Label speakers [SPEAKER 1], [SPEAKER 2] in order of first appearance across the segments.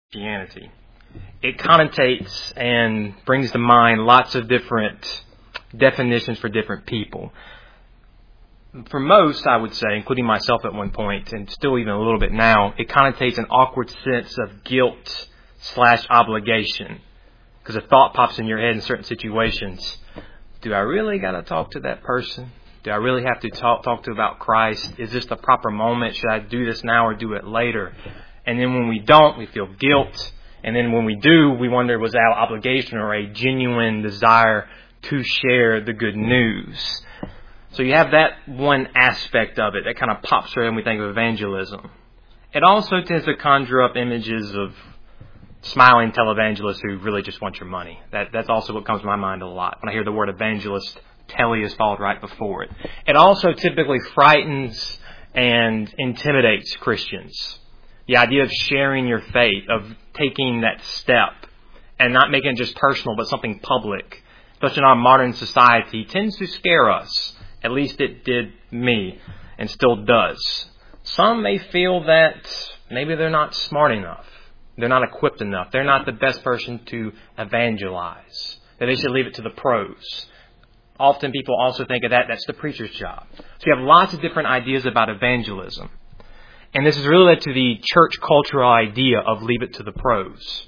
[SPEAKER 1] Christianity. It connotates and brings to mind lots of different definitions for different people. For most, I would say, including myself at one point, and still even a little bit now, it connotates an awkward sense of guilt/obligation. Because a thought pops in your head in certain situations. Do I really got to talk to that person? Do I really have to talk to about Christ? Is this the proper moment? Should I do this now or do it later? And then when we don't, we feel guilt. And then when we do, we wonder, was that obligation or a genuine desire to share the good news? So you have that one aspect of it that kind of pops right when we think of evangelism. It also tends to conjure up images of smiling televangelists who really just want your money. That's also what comes to my mind a lot. When I hear the word evangelist, telly is followed right before it. It also typically frightens and intimidates Christians. The idea of sharing your faith, of taking that step, and not making it just personal, but something public, especially in our modern society, tends to scare us. At least it did me, and still does. Some may feel that maybe they're not smart enough. They're not equipped enough. They're not the best person to evangelize. That they should leave it to the pros. Often people also think of that's the preacher's job. So you have lots of different ideas about evangelism. And this is really led to the church cultural idea of leave it to the pros.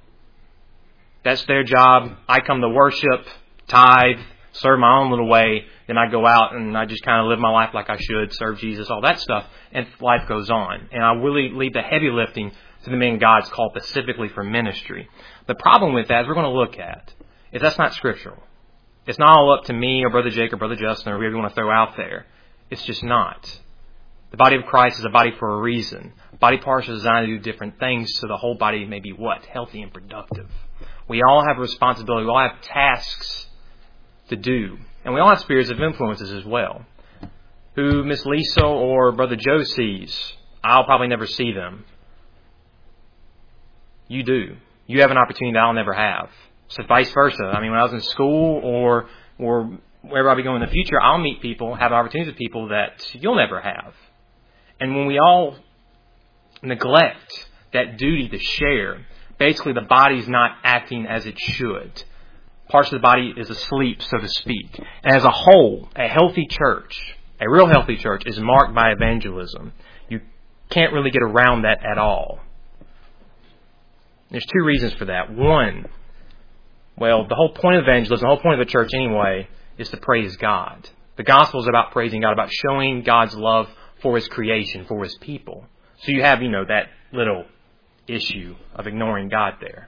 [SPEAKER 1] That's their job. I come to worship, tithe, serve my own little way. Then I go out and I just kind of live my life like I should, serve Jesus, all that stuff. And life goes on. And I really leave the heavy lifting to the men God's called specifically for ministry. The problem with that, as we're going to look at, is that's not scriptural. It's not all up to me or Brother Jake or Brother Justin or whoever you want to throw out there. It's just not. The body of Christ is a body for a reason. Body parts are designed to do different things so the whole body may be what? Healthy and productive. We all have a responsibility. We all have tasks to do. And we all have spheres of influences as well. Who Miss Lisa or Brother Joe sees, I'll probably never see them. You do. You have an opportunity that I'll never have. So vice versa. I mean, when I was in school or wherever I'll be going in the future, I'll meet people, have opportunities with people that you'll never have. And when we all neglect that duty to share, basically the body's not acting as it should. Parts of the body is asleep, so to speak. And as a whole, a healthy church, a real healthy church, is marked by evangelism. You can't really get around that at all. There's two reasons for that. One, well, the whole point of evangelism, the whole point of the church anyway, is to praise God. The gospel is about praising God, about showing God's love for His creation, for His people. So you have, that little issue of ignoring God there.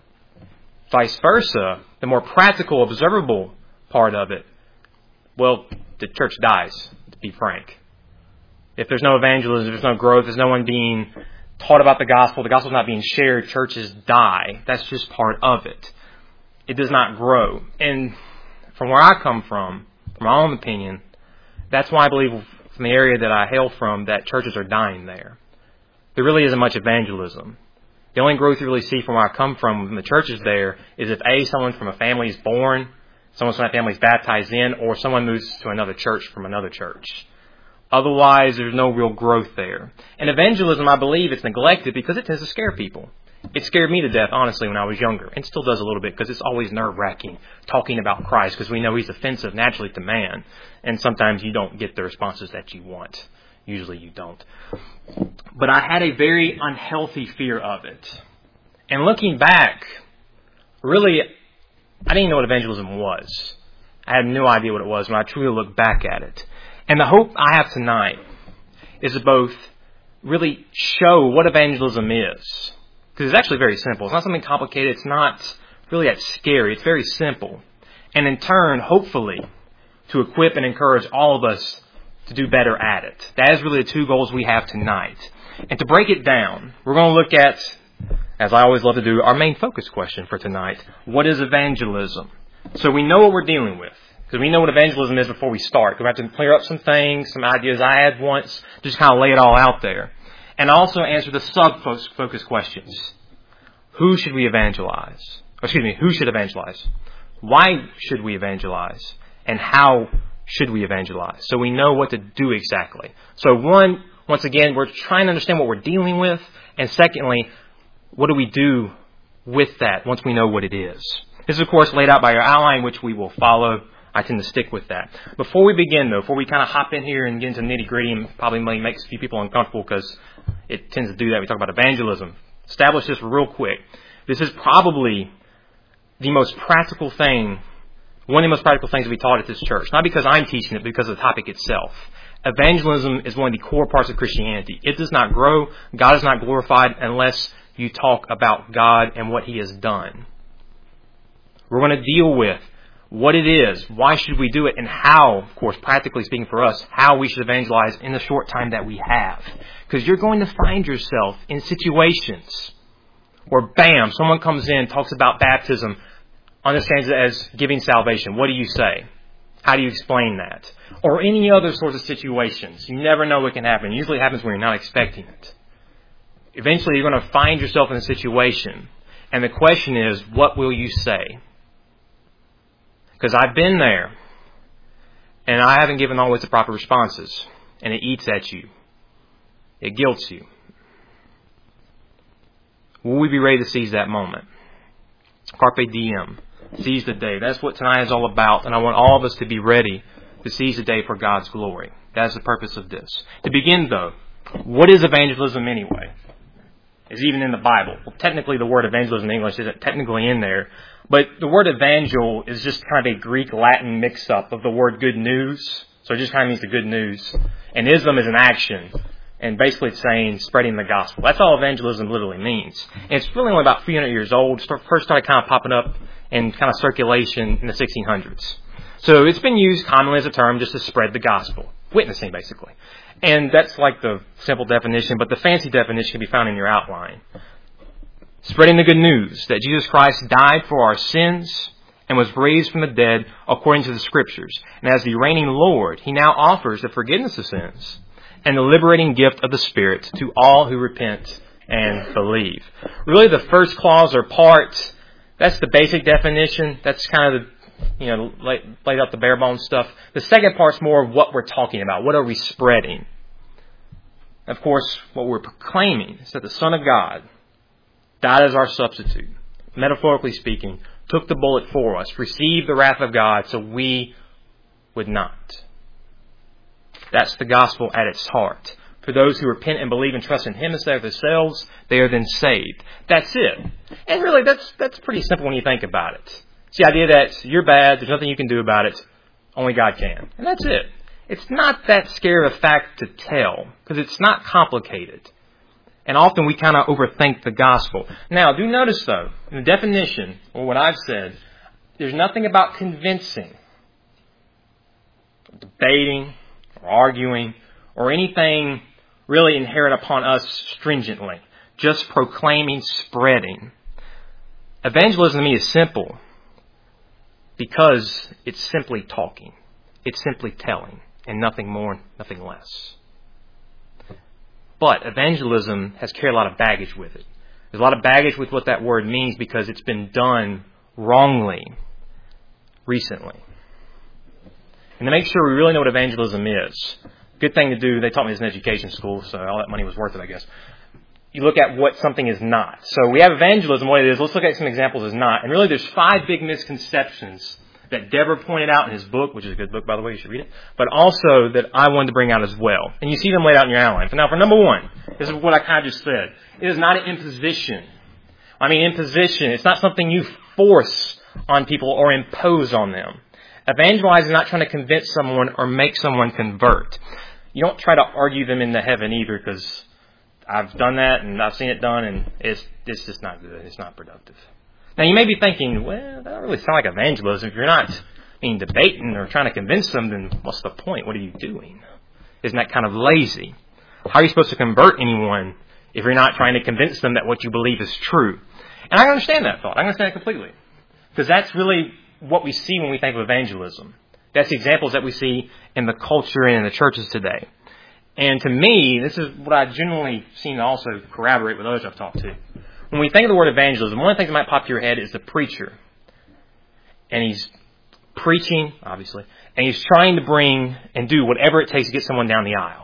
[SPEAKER 1] Vice versa, the more practical, observable part of it, well, the church dies, to be frank. If there's no evangelism, if there's no growth, there's no one being taught about the gospel's not being shared, churches die. That's just part of it. It does not grow. And from where I come from my own opinion, that's why I believe from the area that I hail from that churches are dying there. There really isn't much evangelism. The only growth you really see from where I come from the churches there is if someone from a family is born, someone from that family is baptized in, or someone moves to another church from another church. Otherwise, there's no real growth there. And evangelism, I believe, it's neglected because it tends to scare people. It scared me to death, honestly, when I was younger, and still does a little bit because it's always nerve-wracking talking about Christ because we know He's offensive naturally to man, and sometimes you don't get the responses that you want. Usually you don't. But I had a very unhealthy fear of it. And looking back, really, I didn't know what evangelism was. I had no idea what it was when I truly look back at it. And the hope I have tonight is to both really show what evangelism is. Because it's actually very simple. It's not something complicated. It's not really that scary. It's very simple. And in turn, hopefully, to equip and encourage all of us to do better at it. That is really the two goals we have tonight. And to break it down, we're going to look at, as I always love to do, our main focus question for tonight. What is evangelism? So we know what we're dealing with. Because we know what evangelism is before we start. We have to clear up some things, some ideas I had once, just kind of lay it all out there. And also answer the sub-focus questions. Who should we evangelize? Who should evangelize? Why should we evangelize? And how should we evangelize? So we know what to do exactly. So once again, we're trying to understand what we're dealing with. And secondly, what do we do with that once we know what it is? This is, of course, laid out by our outline, which we will follow. I tend to stick with that. Before we begin, though, before we kind of hop in here and get into nitty-gritty, and probably makes a few people uncomfortable because it tends to do that. We talk about evangelism. Establish this real quick. This is probably the most practical thing, one of the most practical things we taught at this church. Not because I'm teaching it, but because of the topic itself. Evangelism is one of the core parts of Christianity. It does not grow. God is not glorified unless you talk about God and what He has done. We're going to deal with what it is, why should we do it, and how, of course, practically speaking for us, how we should evangelize in the short time that we have. Because you're going to find yourself in situations where, bam, someone comes in, talks about baptism, understands it as giving salvation. What do you say? How do you explain that? Or any other sorts of situations. You never know what can happen. It usually happens when you're not expecting it. Eventually, you're going to find yourself in a situation. And the question is, what will you say? Because I've been there, and I haven't given always the proper responses, and it eats at you. It guilts you. Will we be ready to seize that moment? Carpe diem. Seize the day. That's what tonight is all about, and I want all of us to be ready to seize the day for God's glory. That's the purpose of this. To begin, though, what is evangelism anyway? It's even in the Bible. Well, technically, the word evangelism in English isn't technically in there, but the word evangel is just kind of a Greek-Latin mix-up of the word good news. So it just kind of means the good news. And ism is an action. And basically it's saying spreading the gospel. That's all evangelism literally means. And it's really only about 300 years old. First started kind of popping up in kind of circulation in the 1600s. So it's been used commonly as a term just to spread the gospel. Witnessing, basically. And that's like the simple definition, but the fancy definition can be found in your outline. Spreading the good news that Jesus Christ died for our sins and was raised from the dead according to the Scriptures. And as the reigning Lord, He now offers the forgiveness of sins and the liberating gift of the Spirit to all who repent and believe. Really, the first clause or part, that's the basic definition. That's kind of laid out the bare bones stuff. The second part's more of what we're talking about. What are we spreading? Of course, what we're proclaiming is that the Son of God died as our substitute, metaphorically speaking, took the bullet for us, received the wrath of God so we would not. That's the gospel at its heart. For those who repent and believe and trust in Him instead of themselves, they are then saved. That's it. And really, that's pretty simple when you think about it. It's the idea that you're bad, there's nothing you can do about it, only God can. And that's it. It's not that scary of a fact to tell, because it's not complicated. And often we kind of overthink the gospel. Now, do notice, though, in the definition, or what I've said, there's nothing about convincing, debating, or arguing, or anything really inherent upon us stringently. Just proclaiming, spreading. Evangelism to me is simple because it's simply talking. It's simply telling, and nothing more, nothing less. But evangelism has carried a lot of baggage with it. There's a lot of baggage with what that word means because it's been done wrongly recently. And to make sure we really know what evangelism is, good thing to do, they taught me this in education school, so all that money was worth it, I guess. You look at what something is not. So we have evangelism, what it is. Let's look at some examples as not. And really there's 5 big misconceptions that Deborah pointed out in his book, which is a good book, by the way, you should read it, but also that I wanted to bring out as well. And you see them laid out in your outline. So now for number 1, this is what I kind of just said. It is not an imposition. Imposition, it's not something you force on people or impose on them. Evangelizing is not trying to convince someone or make someone convert. You don't try to argue them into heaven either, because I've done that and I've seen it done, and it's just not good. It's not productive. Now, you may be thinking, well, that doesn't really sound like evangelism. If you're not debating or trying to convince them, then what's the point? What are you doing? Isn't that kind of lazy? How are you supposed to convert anyone if you're not trying to convince them that what you believe is true? And I understand that thought. I understand it completely. Because that's really what we see when we think of evangelism. That's the examples that we see in the culture and in the churches today. And to me, this is what I generally seem to also corroborate with others I've talked to. When we think of the word evangelism, one of the things that might pop to your head is the preacher. And he's preaching, obviously, and he's trying to bring and do whatever it takes to get someone down the aisle.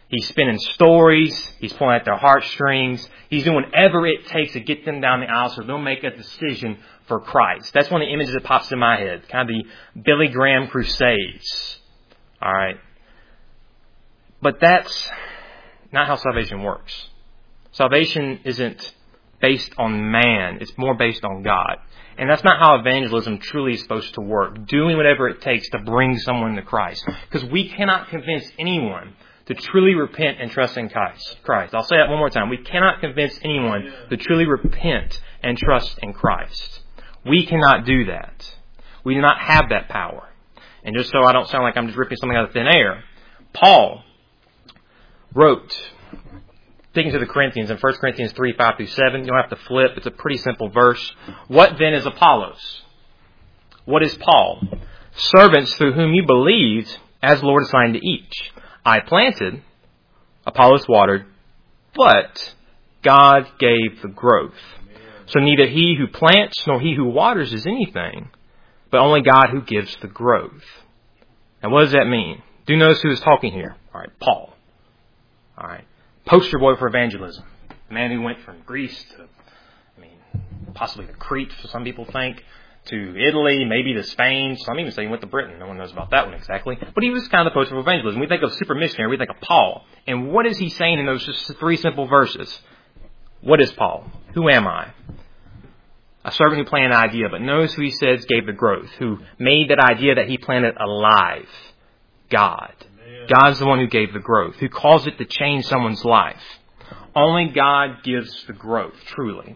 [SPEAKER 1] He's spinning stories. He's pulling at their heartstrings. He's doing whatever it takes to get them down the aisle so they'll make a decision for Christ. That's one of the images that pops in my head. Kind of the Billy Graham crusades. All right. But that's not how salvation works. Salvation isn't based on man. It's more based on God. And that's not how evangelism truly is supposed to work. Doing whatever it takes to bring someone to Christ. Because we cannot convince anyone to truly repent and trust in Christ. I'll say that one more time. We cannot convince anyone to truly repent and trust in Christ. We cannot do that. We do not have that power. And just so I don't sound like I'm just ripping something out of thin air, Paul wrote, speaking to the Corinthians in 1 Corinthians 3, 5 through 7, you don't have to flip. It's a pretty simple verse. What then is Apollos? What is Paul? Servants through whom you believed, as the Lord assigned to each. I planted, Apollos watered, but God gave the growth. So neither he who plants nor he who waters is anything, but only God who gives the growth. Now what does that mean? Do you notice who is talking here? All right, Paul. All right. Poster boy for evangelism. A man who went from Greece to, possibly to Crete, some people think, to Italy, maybe to Spain. Some even say he went to Britain. No one knows about that one exactly. But he was kind of the poster for evangelism. We think of super missionary, we think of Paul. And what is he saying in those just three simple verses? What is Paul? Who am I? A servant who planted an idea, but notice who he says gave the growth, who made that idea that he planted alive. God. God's the one who gave the growth, who caused it to change someone's life. Only God gives the growth, truly.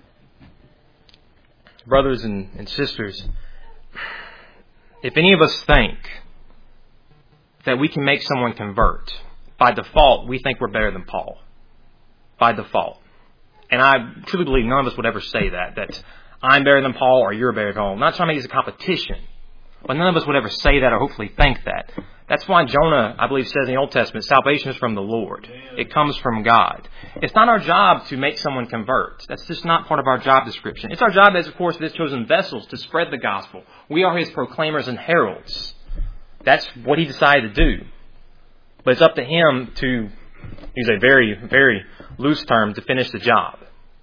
[SPEAKER 1] Brothers and sisters, if any of us think that we can make someone convert, by default, we think we're better than Paul. By default. And I truly believe none of us would ever say that I'm better than Paul or you're better than Paul. I'm not trying to make this a competition. But none of us would ever say that or hopefully think that. That's why Jonah, I believe, says in the Old Testament, salvation is from the Lord. It comes from God. It's not our job to make someone convert. That's just not part of our job description. It's our job as, of course, His chosen vessels to spread the gospel. We are His proclaimers and heralds. That's what He decided to do. But it's up to Him to use a very, very loose term to finish the job.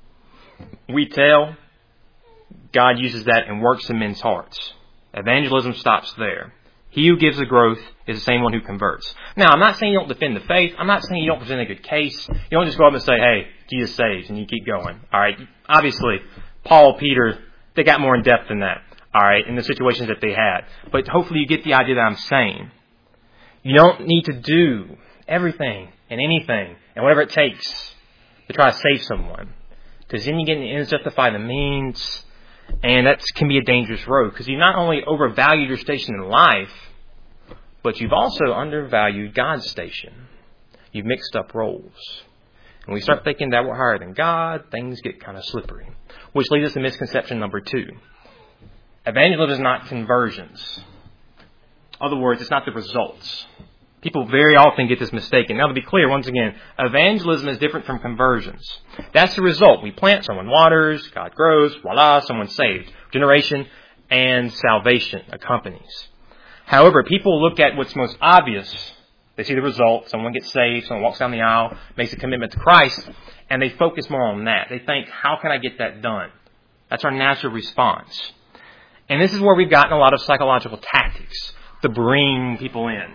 [SPEAKER 1] We tell, God uses that and works in men's hearts. Evangelism stops there. He who gives the growth is the same one who converts. Now, I'm not saying you don't defend the faith. I'm not saying you don't present a good case. You don't just go up and say, hey, Jesus saves, and you keep going. All right. Obviously, Paul, Peter, they got more in depth than that. All right, in the situations that they had. But hopefully you get the idea that I'm saying. You don't need to do everything and anything and whatever it takes to try to save someone. Because then you get in the ends justify the means. And that can be a dangerous road because you not only overvalued your station in life, but you've also undervalued God's station. You've mixed up roles. And we start thinking that we're higher than God, things get kind of slippery. Which leads us to misconception number 2. Evangelism is not conversions. In other words, it's not the results. People very often get this mistaken. Now, to be clear, once again, evangelism is different from conversions. That's the result. We plant, someone waters, God grows, voila, someone's saved. Generation and salvation accompanies. However, people look at what's most obvious. They see the result. Someone gets saved, someone walks down the aisle, makes a commitment to Christ, and they focus more on that. They think, how can I get that done? That's our natural response. And this is where we've gotten a lot of psychological tactics to bring people in.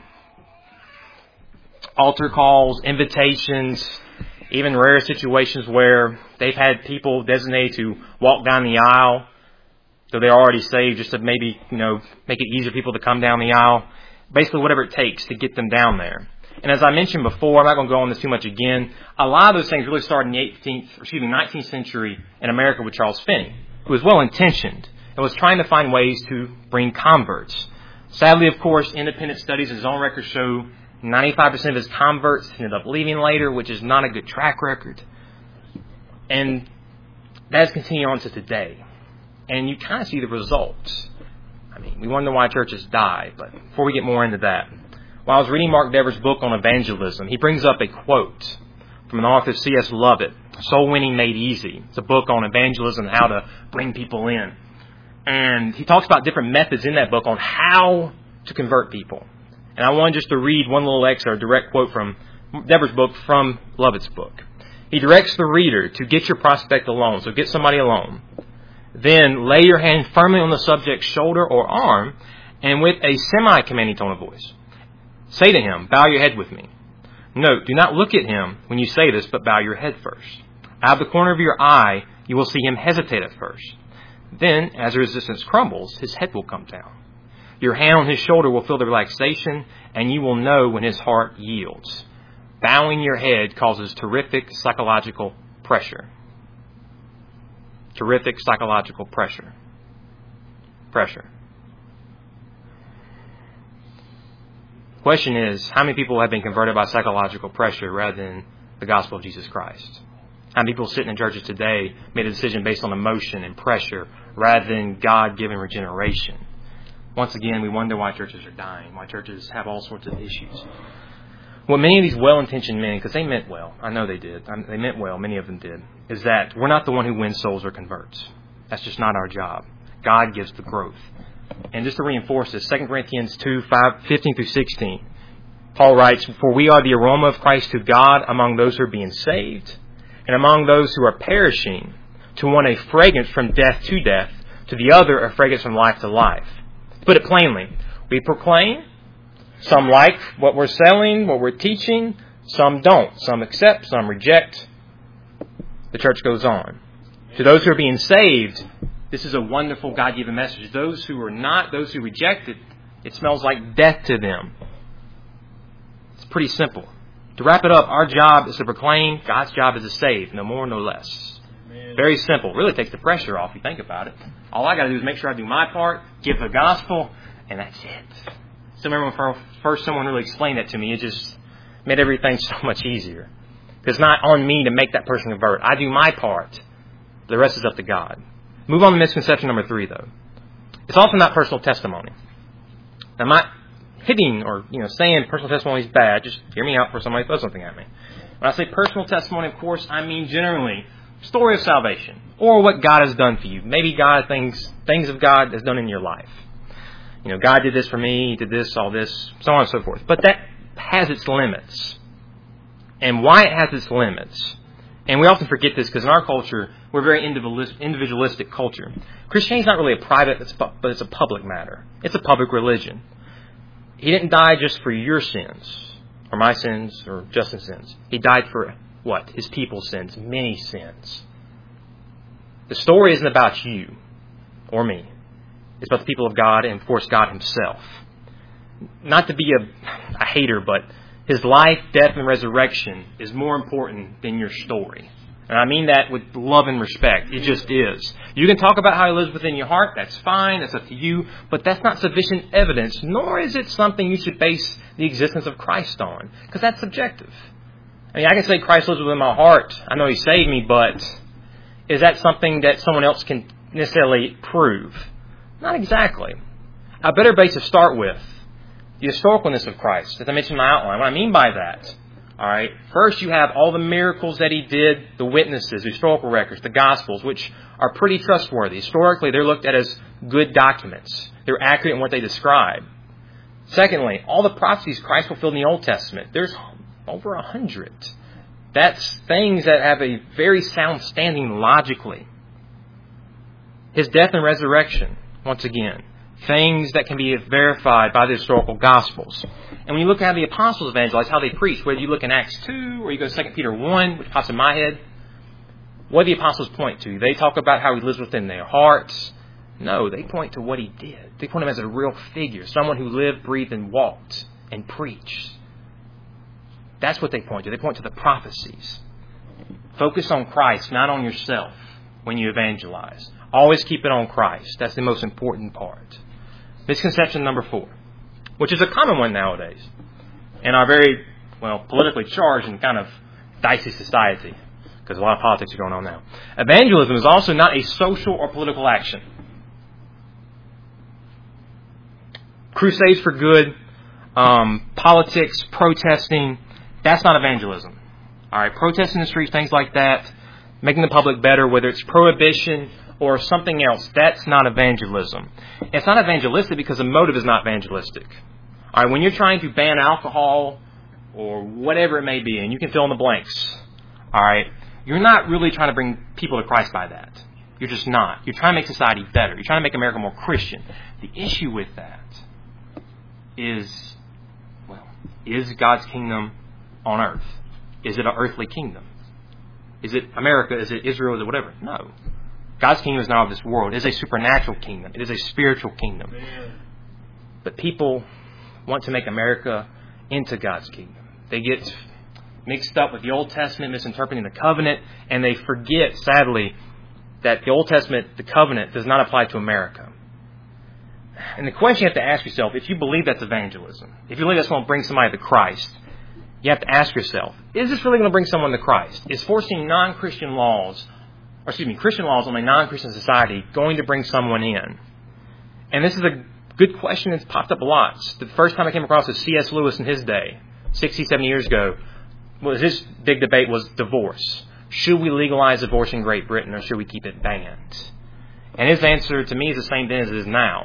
[SPEAKER 1] Altar calls, invitations, even rare situations where they've had people designated to walk down the aisle, so they're already saved, just to maybe, make it easier for people to come down the aisle. Basically, whatever it takes to get them down there. And as I mentioned before, I'm not going to go on this too much again. A lot of those things really started in the 19th century in America with Charles Finney, who was well-intentioned and was trying to find ways to bring converts. Sadly, of course, independent studies in his own records show 95% of his converts ended up leaving later, which is not a good track record. And that has continued on to today. And you kind of see the results. We wonder why churches die, but before we get more into that, while I was reading Mark Dever's book on evangelism, he brings up a quote from an author, C.S. Lovett, Soul Winning Made Easy. It's a book on evangelism and how to bring people in. And he talks about different methods in that book on how to convert people. And I wanted just to read one little excerpt, a direct quote from Deborah's book from Lovett's book. He directs the reader to get your prospect alone. So get somebody alone. Then lay your hand firmly on the subject's shoulder or arm, and with a semi-commanding tone of voice, say to him, bow your head with me. Note, do not look at him when you say this, but bow your head first. Out of the corner of your eye, you will see him hesitate at first. Then, as the resistance crumbles, his head will come down. Your hand on his shoulder will feel the relaxation, and you will know when his heart yields. Bowing your head causes terrific psychological pressure. Terrific psychological pressure. Pressure. Question is, how many people have been converted by psychological pressure rather than the gospel of Jesus Christ? How many people sitting in churches today made a decision based on emotion and pressure rather than God-given regeneration? Once again, we wonder why churches are dying, why churches have all sorts of issues. What many of these well-intentioned men, because they meant well, I know they did, they meant well, many of them did, is that we're not the one who wins souls or converts. That's just not our job. God gives the growth. And just to reinforce this, 2 Corinthians 2:15 through 16, Paul writes, For we are the aroma of Christ to God among those who are being saved, and among those who are perishing, to one a fragrance from death to death, to the other a fragrance from life to life. To put it plainly, we proclaim, some like what we're selling, what we're teaching, some don't. Some accept, some reject. The church goes on. To those who are being saved, this is a wonderful God-given message. Those who are not, those who reject it, it smells like death to them. It's pretty simple. To wrap it up, our job is to proclaim. God's job is to save, no more, no less. Amen. Very simple. Really takes the pressure off if you think about it. All I got to do is make sure I do my part, give the gospel, and that's it. So remember when first someone really explained that to me, it just made everything so much easier. Because it's not on me to make that person convert. I do my part. The rest is up to God. Move on to misconception number 3, though. It's also not personal testimony. I'm not hitting or saying personal testimony is bad. Just hear me out before somebody throws something at me. When I say personal testimony, of course, I mean generally story of salvation or what God has done for you. Maybe God things of God has done in your life. God did this for me. He did this, all this, so on and so forth. But that has its limits. And why it has its limits, and we often forget this because in our culture, we're a very individualistic culture. Christianity is not really a private, but it's a public matter. It's a public religion. He didn't die just for your sins, or my sins, or Justin's sins. He died for what? His people's sins, many sins. The story isn't about you or me. It's about the people of God and, of course, God himself. Not to be a hater, but his life, death, and resurrection is more important than your story. And I mean that with love and respect. It just is. You can talk about how he lives within your heart. That's fine. That's up to you. But that's not sufficient evidence, nor is it something you should base the existence of Christ on. Because that's subjective. I mean, I can say Christ lives within my heart. I know he saved me, but is that something that someone else can necessarily prove? Not exactly. A better base to start with, the historicalness of Christ, as I mentioned in my outline. What I mean by that, all right, first you have all the miracles that he did, the witnesses, the historical records, the Gospels, which are pretty trustworthy. Historically, they're looked at as good documents. They're accurate in what they describe. Secondly, all the prophecies Christ fulfilled in the Old Testament, there's over 100. That's things that have a very sound standing logically. His death and resurrection, once again, things that can be verified by the historical Gospels. And when you look at how the apostles evangelize, how they preach, whether you look in Acts 2 or you go to 2 Peter 1, which pops in my head, what do the apostles point to? They talk about how he lives within their hearts. No, they point to what he did. They point him as a real figure, someone who lived, breathed, and walked and preached. That's what they point to. They point to the prophecies. Focus on Christ, not on yourself when you evangelize. Always keep it on Christ. That's the most important part. Misconception number 4, which is a common one nowadays in our very, politically charged and kind of dicey society, because a lot of politics are going on now. Evangelism is also not a social or political action. Crusades for good, politics, protesting, that's not evangelism. All right, protesting in the streets, things like that, making the public better, whether it's prohibition or something else, that's not evangelism. It's not evangelistic because the motive is not evangelistic. All right, when you're trying to ban alcohol or whatever it may be, and you can fill in the blanks. All right? You're not really trying to bring people to Christ by that. You're just not. You're trying to make society better. You're trying to make America more Christian. The issue with that is, well, is God's kingdom on earth? Is it an earthly kingdom? Is it America? Is it Israel? Is it whatever? No. God's kingdom is not of this world. It is a supernatural kingdom. It is a spiritual kingdom. But people want to make America into God's kingdom. They get mixed up with the Old Testament, misinterpreting the covenant, and they forget, sadly, that the Old Testament, the covenant, does not apply to America. And the question you have to ask yourself, if you believe that's evangelism, if you believe that's going to bring somebody to Christ, you have to ask yourself, is this really going to bring someone to Christ? Is forcing Christian laws on a non-Christian society going to bring someone in? And this is a good question that's popped up a lot. The first time I came across was C.S. Lewis in his day, 60, 70 years ago. His big debate was divorce. Should we legalize divorce in Great Britain, or should we keep it banned? And his answer to me is the same then as it is now.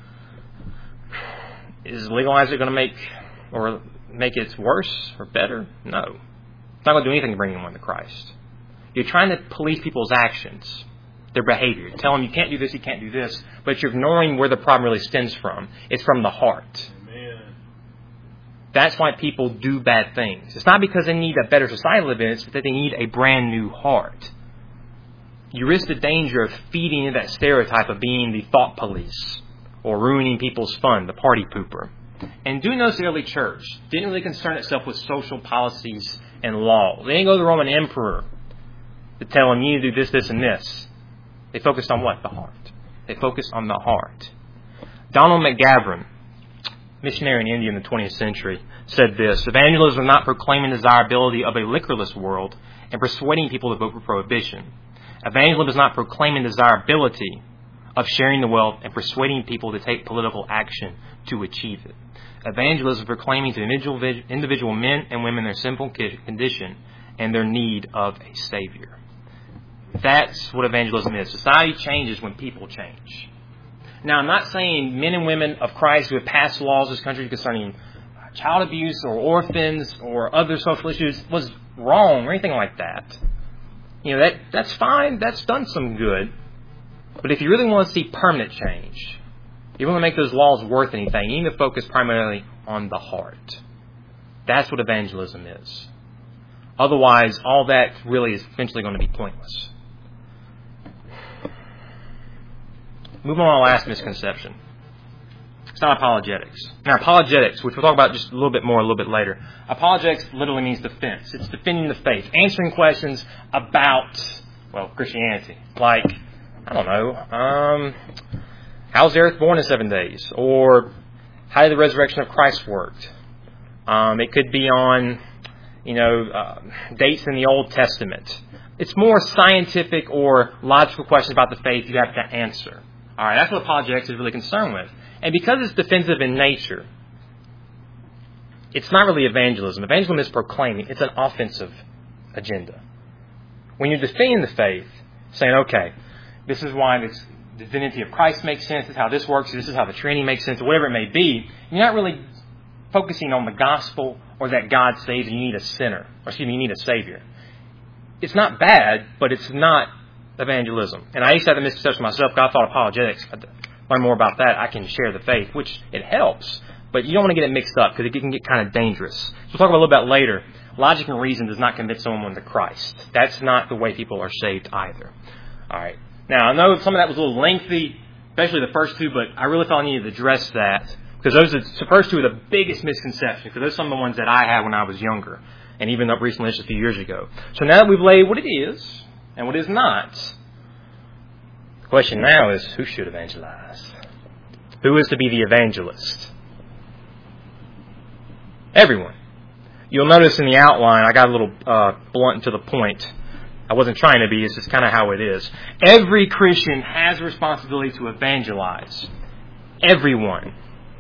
[SPEAKER 1] Is legalize it going to make it worse or better? No. It's not going to do anything to bring anyone to Christ. You're trying to police people's actions, their behavior. You tell them you can't do this, you can't do this, but you're ignoring where the problem really stems from. It's from the heart. Amen. That's why people do bad things. It's not because they need a better society to live in, it's that they need a brand new heart. You risk the danger of feeding into that stereotype of being the thought police or ruining people's fun, the party pooper. And do notice the early church didn't really concern itself with social policies and law. They didn't go to the Roman emperor to tell them, you need to do this, this, and this. They focused on what? The heart. They focused on the heart. Donald McGavran, missionary in India in the 20th century, said this: evangelism is not proclaiming the desirability of a liquorless world and persuading people to vote for prohibition. Evangelism is not proclaiming the desirability of sharing the wealth and persuading people to take political action to achieve it. Evangelism is proclaiming to individual men and women their sinful condition and their need of a Savior. That's what evangelism is. Society changes when people change. Now, I'm not saying men and women of Christ who have passed laws in this country concerning child abuse or orphans or other social issues was wrong or anything like that. You know, that's fine. That's done some good. But if you really want to see permanent change, you want to make those laws worth anything, you need to focus primarily on the heart. That's what evangelism is. Otherwise, all that really is eventually going to be pointless. Move on to our last misconception. It's not apologetics. Now, apologetics, which we'll talk about just a little bit more a little bit later. Apologetics literally means defense. It's defending the faith, answering questions about, Christianity. Like, I don't know, how's the earth born in 7 days? Or how did the resurrection of Christ work? It could be on, dates in the Old Testament. It's more scientific or logical questions about the faith you have to answer. All right, that's what apologetics is really concerned with. And because it's defensive in nature, it's not really evangelism. Evangelism is proclaiming. It's an offensive agenda. When you're defending the faith, saying, okay, this is why the divinity of Christ makes sense, this is how this works, this is how the Trinity makes sense, or whatever it may be, you're not really focusing on the gospel or that God saves and you need you need a Savior. It's not bad, but it's not evangelism. And I used to have the misconception myself. I thought apologetics, I'd learn more about that, I can share the faith, which it helps. But you don't want to get it mixed up because it can get kind of dangerous. So we'll talk about a little bit later. Logic and reason does not convince someone to Christ. That's not the way people are saved either. All right. Now, I know some of that was a little lengthy, especially the first two, but I really thought I needed to address that because the first two are the biggest misconceptions, because those are some of the ones that I had when I was younger, and even up recently, just a few years ago. So now that we've laid what it is and what it is not, the question now is, who should evangelize? Who is to be the evangelist? Everyone. You'll notice in the outline, I got a little blunt and to the point. I wasn't trying to be, it's just kind of how it is. Every Christian has a responsibility to evangelize. Everyone.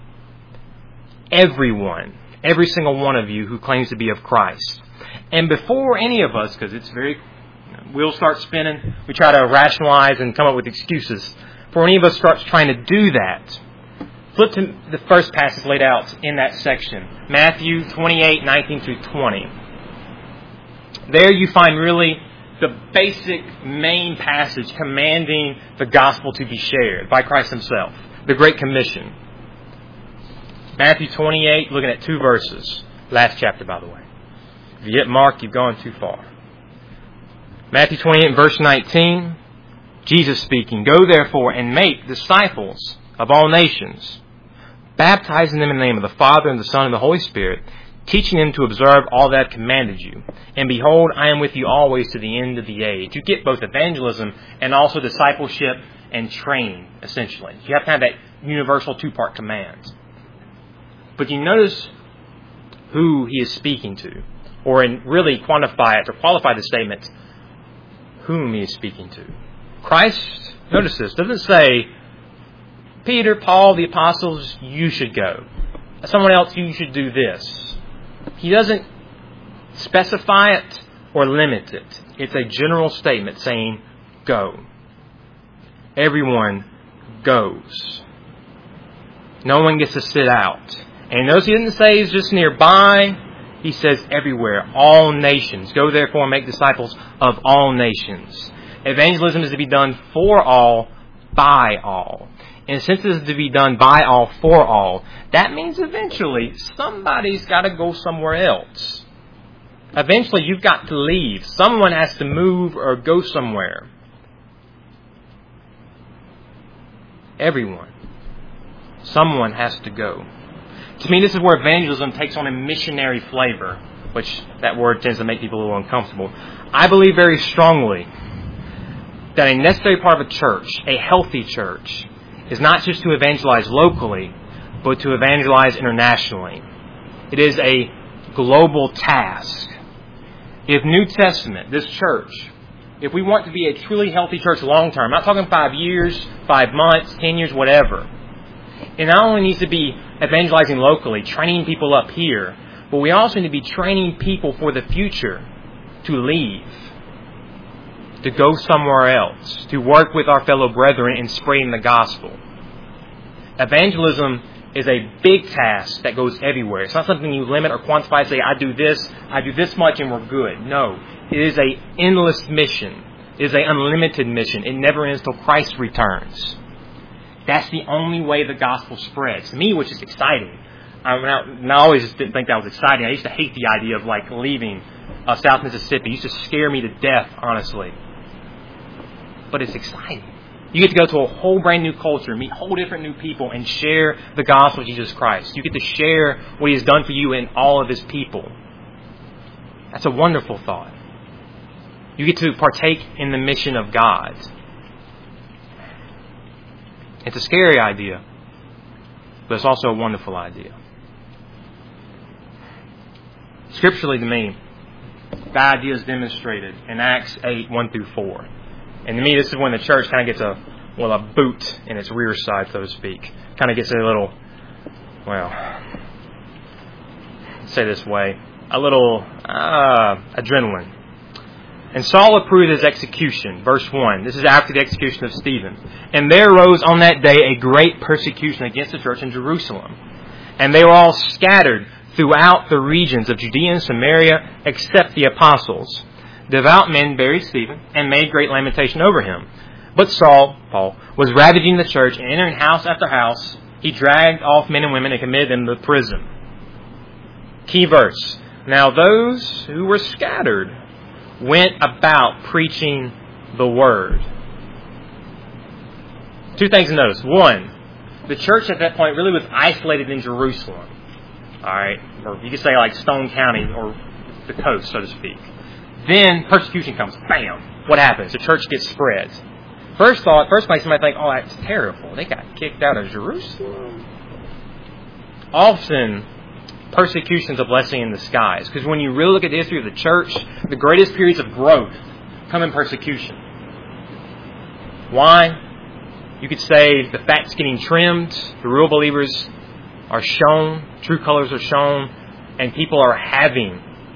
[SPEAKER 1] Everyone. Every single one of you who claims to be of Christ. And before any of us, because it's wheels start spinning, we try to rationalize and come up with excuses. Before any of us starts trying to do that, let's Flip to the first passage laid out in that section, Matthew 28, 19 through 20. There you find really the basic main passage commanding the gospel to be shared by Christ himself, the Great Commission. Matthew 28, looking at 2 verses. Last chapter, by the way. If you get Mark, you've gone too far. Matthew 28, verse 19, Jesus speaking, "Go therefore and make disciples of all nations, baptizing them in the name of the Father and the Son and the Holy Spirit, teaching them to observe all that I've commanded you. And behold, I am with you always to the end of the age." You get both evangelism and also discipleship and training, essentially. You have to have that universal 2-part command. But you notice who he is speaking to, or in really quantify it, or qualify the statement, whom he is speaking to. Christ, notice this, doesn't say, Peter, Paul, the apostles, you should go. Someone else, you should do this. He doesn't specify it or limit it. It's a general statement saying, go. Everyone goes. No one gets to sit out. And notice he didn't say he's just nearby. He says everywhere, all nations. Go therefore and make disciples of all nations. Evangelism is to be done for all, by all. And since it is to be done by all, for all, that means eventually somebody's got to go somewhere else. Eventually you've got to leave. Someone has to move or go somewhere. Everyone. Someone has to go. To me, this is where evangelism takes on a missionary flavor, which that word tends to make people a little uncomfortable. I believe very strongly that a necessary part of a church, a healthy church, is not just to evangelize locally, but to evangelize internationally. It is a global task. If New Testament, this church, if we want to be a truly healthy church long term, I'm not talking 5 years, 5 months, 10 years, whatever. It not only needs to be evangelizing locally, training people up here, but we also need to be training people for the future to leave, to go somewhere else, to work with our fellow brethren in spreading the gospel. Evangelism is a big task that goes everywhere. It's not something you limit or quantify, say, I do this much and we're good. No, it is an endless mission. It is an unlimited mission. It never ends till Christ returns. That's the only way the gospel spreads. To me, which is exciting. I always just didn't think that was exciting. I used to hate the idea of leaving South Mississippi. It used to scare me to death, honestly. But it's exciting. You get to go to a whole brand new culture, meet whole different new people, and share the gospel of Jesus Christ. You get to share what He has done for you and all of His people. That's a wonderful thought. You get to partake in the mission of God. It's a scary idea, but it's also a wonderful idea. Scripturally, to me, the idea is demonstrated in Acts 8, 1 through 4. And to me, this is when the church kind of gets a boot in its rear side, so to speak. Kind of gets a little, let's say this way, a little adrenaline. And Saul approved his execution. Verse 1. This is after the execution of Stephen. And there arose on that day a great persecution against the church in Jerusalem. And they were all scattered throughout the regions of Judea and Samaria, except the apostles. Devout men buried Stephen and made great lamentation over him. But Saul, Paul, was ravaging the church, and entering house after house, he dragged off men and women and committed them to prison. Key verse. Now those who were scattered went about preaching the word. 2 things to notice. 1, the church at that point really was isolated in Jerusalem. Alright, or you could say like Stone County or the coast, so to speak. Then persecution comes. Bam! What happens? The church gets spread. First place you might think, oh, that's terrible. They got kicked out of Jerusalem. Often, persecution is a blessing in disguise. Because when you really look at the history of the church, the greatest periods of growth come in persecution. Why? You could say the fat's getting trimmed, the real believers are shown, true colors are shown, and people are having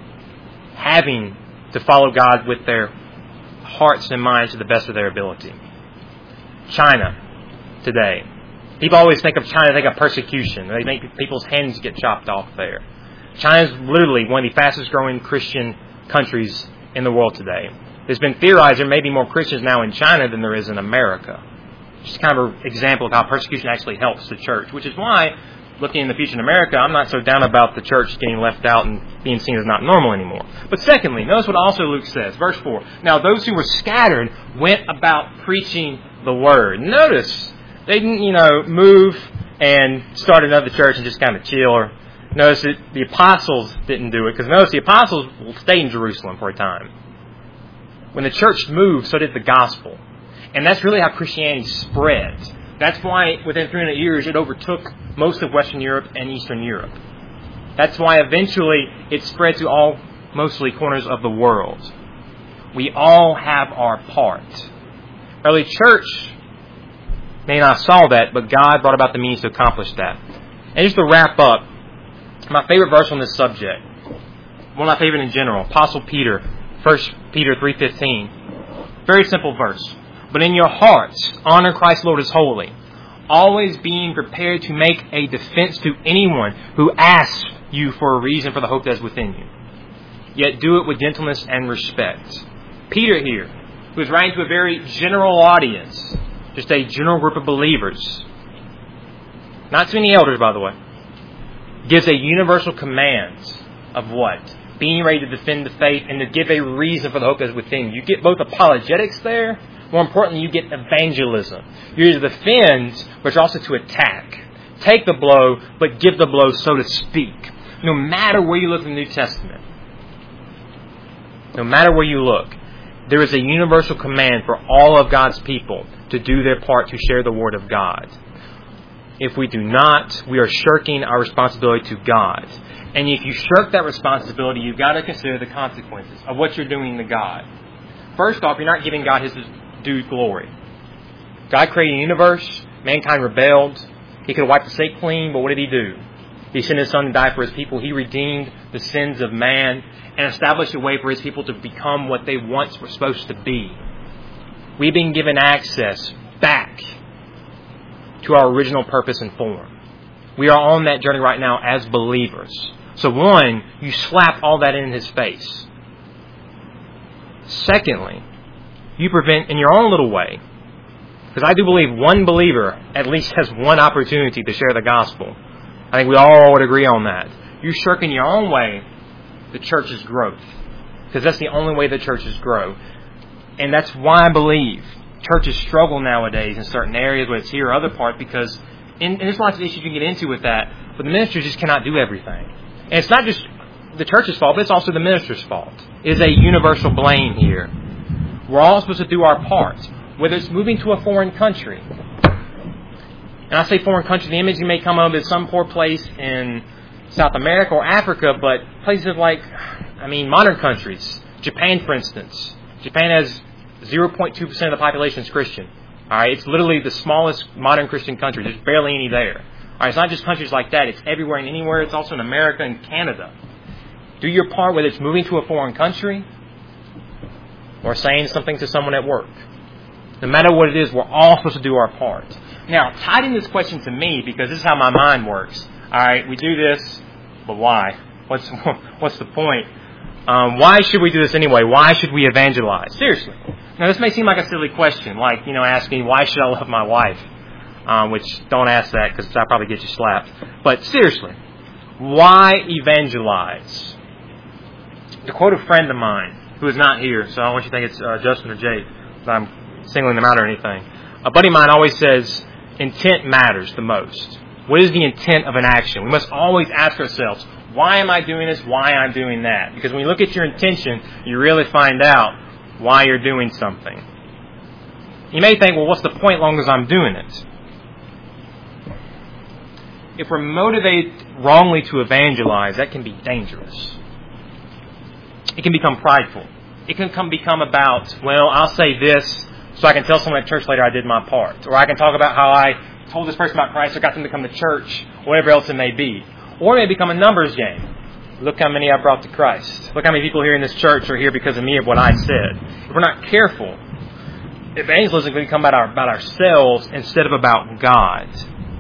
[SPEAKER 1] to follow God with their hearts and minds to the best of their ability. China today. People always think of China, they think of persecution. They think people's hands get chopped off there. China is literally one of the fastest growing Christian countries in the world today. It's been theorized there may be more Christians now in China than there is in America. Just kind of an example of how persecution actually helps the church, which is why, looking in the future in America, I'm not so down about the church getting left out and being seen as not normal anymore. But secondly, notice what also Luke says, verse 4. Now those who were scattered went about preaching the word. Notice, they didn't, move and start another church and just kind of chill. Or notice that the apostles didn't do it, because notice the apostles stayed in Jerusalem for a time. When the church moved, so did the gospel. And that's really how Christianity spread. That's why within 300 years it overtook most of Western Europe and Eastern Europe. That's why eventually it spread to all mostly corners of the world. We all have our part. Early church may not have saw that, but God brought about the means to accomplish that. And just to wrap up, my favorite verse on this subject, one of my favorite in general, Apostle Peter, 1 Peter 3:15. Very simple verse. But in your hearts, honor Christ Lord as holy, always being prepared to make a defense to anyone who asks you for a reason for the hope that is within you. Yet do it with gentleness and respect. Peter here, who is writing to a very general audience, just a general group of believers, not too many elders, by the way, gives a universal command of what? Being ready to defend the faith and to give a reason for the hope that is within you. You get both apologetics there. More importantly, you get evangelism. You're to defend, but you're also to attack. Take the blow, but give the blow, so to speak. No matter where you look in the New Testament, no matter where you look, there is a universal command for all of God's people to do their part to share the Word of God. If we do not, we are shirking our responsibility to God. And if you shirk that responsibility, you've got to consider the consequences of what you're doing to God. First off, you're not giving God His due glory. God created a universe. Mankind rebelled. He could have wiped the slate clean, but what did He do? He sent His Son to die for His people. He redeemed the sins of man and established a way for His people to become what they once were supposed to be. We've been given access back to our original purpose and form. We are on that journey right now as believers. So one, you slap all that in His face. Secondly, you prevent in your own little way, because I do believe one believer at least has one opportunity to share the gospel. I think we all would agree on that. You shirk in your own way the church's growth, because that's the only way the churches grow. And that's why I believe churches struggle nowadays in certain areas, whether it's here or other part, because and there's lots of issues you can get into with that, but the ministers just cannot do everything. And it's not just the church's fault, but it's also the minister's fault. It is a universal blame here. We're all supposed to do our part, whether it's moving to a foreign country. And I say foreign country, the image you may come up is some poor place in South America or Africa, but places like, modern countries. Japan, for instance. Japan has 0.2% of the population is Christian. All right, it's literally the smallest modern Christian country. There's barely any there. All right, it's not just countries like that. It's everywhere and anywhere. It's also in America and Canada. Do your part, whether it's moving to a foreign country or saying something to someone at work. No matter what it is, we're all supposed to do our part. Now, tied in this question to me, because this is how my mind works. All right, we do this, but why? What's the point? Why should we do this anyway? Why should we evangelize? Seriously. Now, this may seem like a silly question, like, asking, why should I love my wife? Which, don't ask that, because that'll probably get you slapped. But seriously, why evangelize? To quote a friend of mine, who is not here, so I don't want you to think it's Justin or Jake, if I'm singling them out or anything. A buddy of mine always says, intent matters the most. What is the intent of an action? We must always ask ourselves, why am I doing this? Why am I doing that? Because when you look at your intention, you really find out why you're doing something. You may think, well, what's the point as long as I'm doing it? If we're motivated wrongly to evangelize, that can be dangerous. It can become prideful. It can become about, well, I'll say this so I can tell someone at church later I did my part. Or I can talk about how I told this person about Christ or got them to come to church, or whatever else it may be. Or it may become a numbers game. Look how many I brought to Christ. Look how many people here in this church are here because of me, of what I said. If we're not careful, evangelism can become about ourselves instead of about God.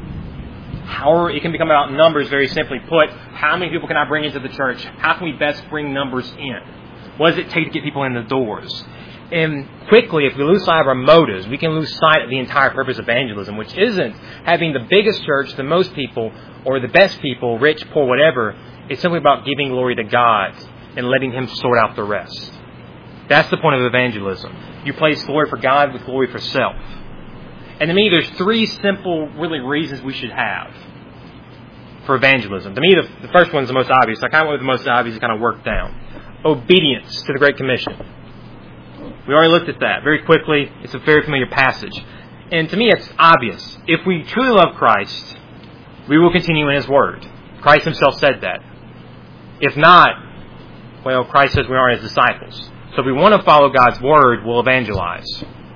[SPEAKER 1] However, it can become about numbers, very simply put. How many people can I bring into the church? How can we best bring numbers in? What does it take to get people in the doors? And quickly, if we lose sight of our motives, we can lose sight of the entire purpose of evangelism, which isn't having the biggest church, the most people, or the best people, rich, poor, whatever. It's simply about giving glory to God and letting Him sort out the rest. That's the point of evangelism. You place glory for God with glory for self. And to me, there's three simple, really, reasons we should have for evangelism. To me, the first one's the most obvious. I kind of went with the most obvious to kind of work down. Obedience to the Great Commission. We already looked at that very quickly. It's a very familiar passage. And to me, it's obvious. If we truly love Christ, we will continue in His Word. Christ Himself said that. If not, well, Christ says we aren't His disciples. So if we want to follow God's Word, we'll evangelize.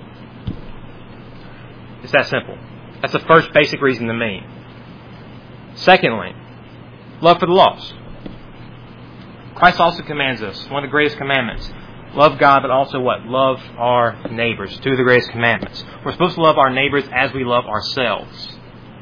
[SPEAKER 1] It's that simple. That's the first basic reason to me. Secondly, love for the lost. Christ also commands us, one of the greatest commandments, love God, but also what? Love our neighbors. Two of the greatest commandments. We're supposed to love our neighbors as we love ourselves.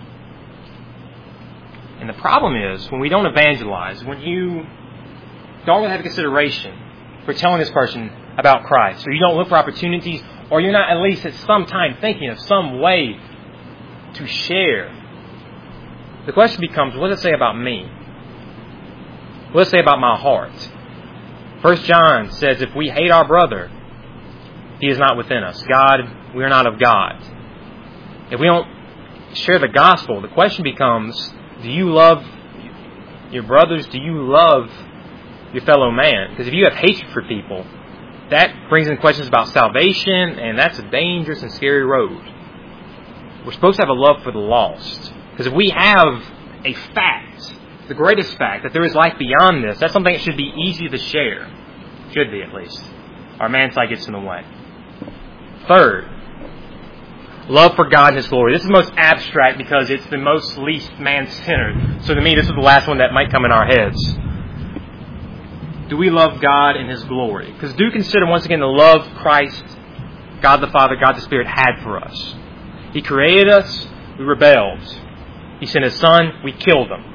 [SPEAKER 1] And the problem is, when we don't evangelize, when you don't really have a consideration for telling this person about Christ, or you don't look for opportunities, or you're not at least at some time thinking of some way to share, the question becomes, what does it say about me? What does it say about my heart? 1 John says, if we hate our brother, he is not within us. We are not of God. If we don't share the gospel, the question becomes, do you love your brothers? Do you love your fellow man? Because if you have hatred for people, that brings in questions about salvation, and that's a dangerous and scary road. We're supposed to have a love for the lost. Because if we have a fact, the greatest fact, that there is life beyond this, that's something that should be easy to share. Should be, at least. Our man side gets in the way. Third, love for God and His glory. This is the most abstract because it's the most least man-centered. So to me, this is the last one that might come in our heads. Do we love God and His glory? Because do consider, once again, the love Christ, God the Father, God the Spirit had for us. He created us, we rebelled. He sent His Son, we killed Him.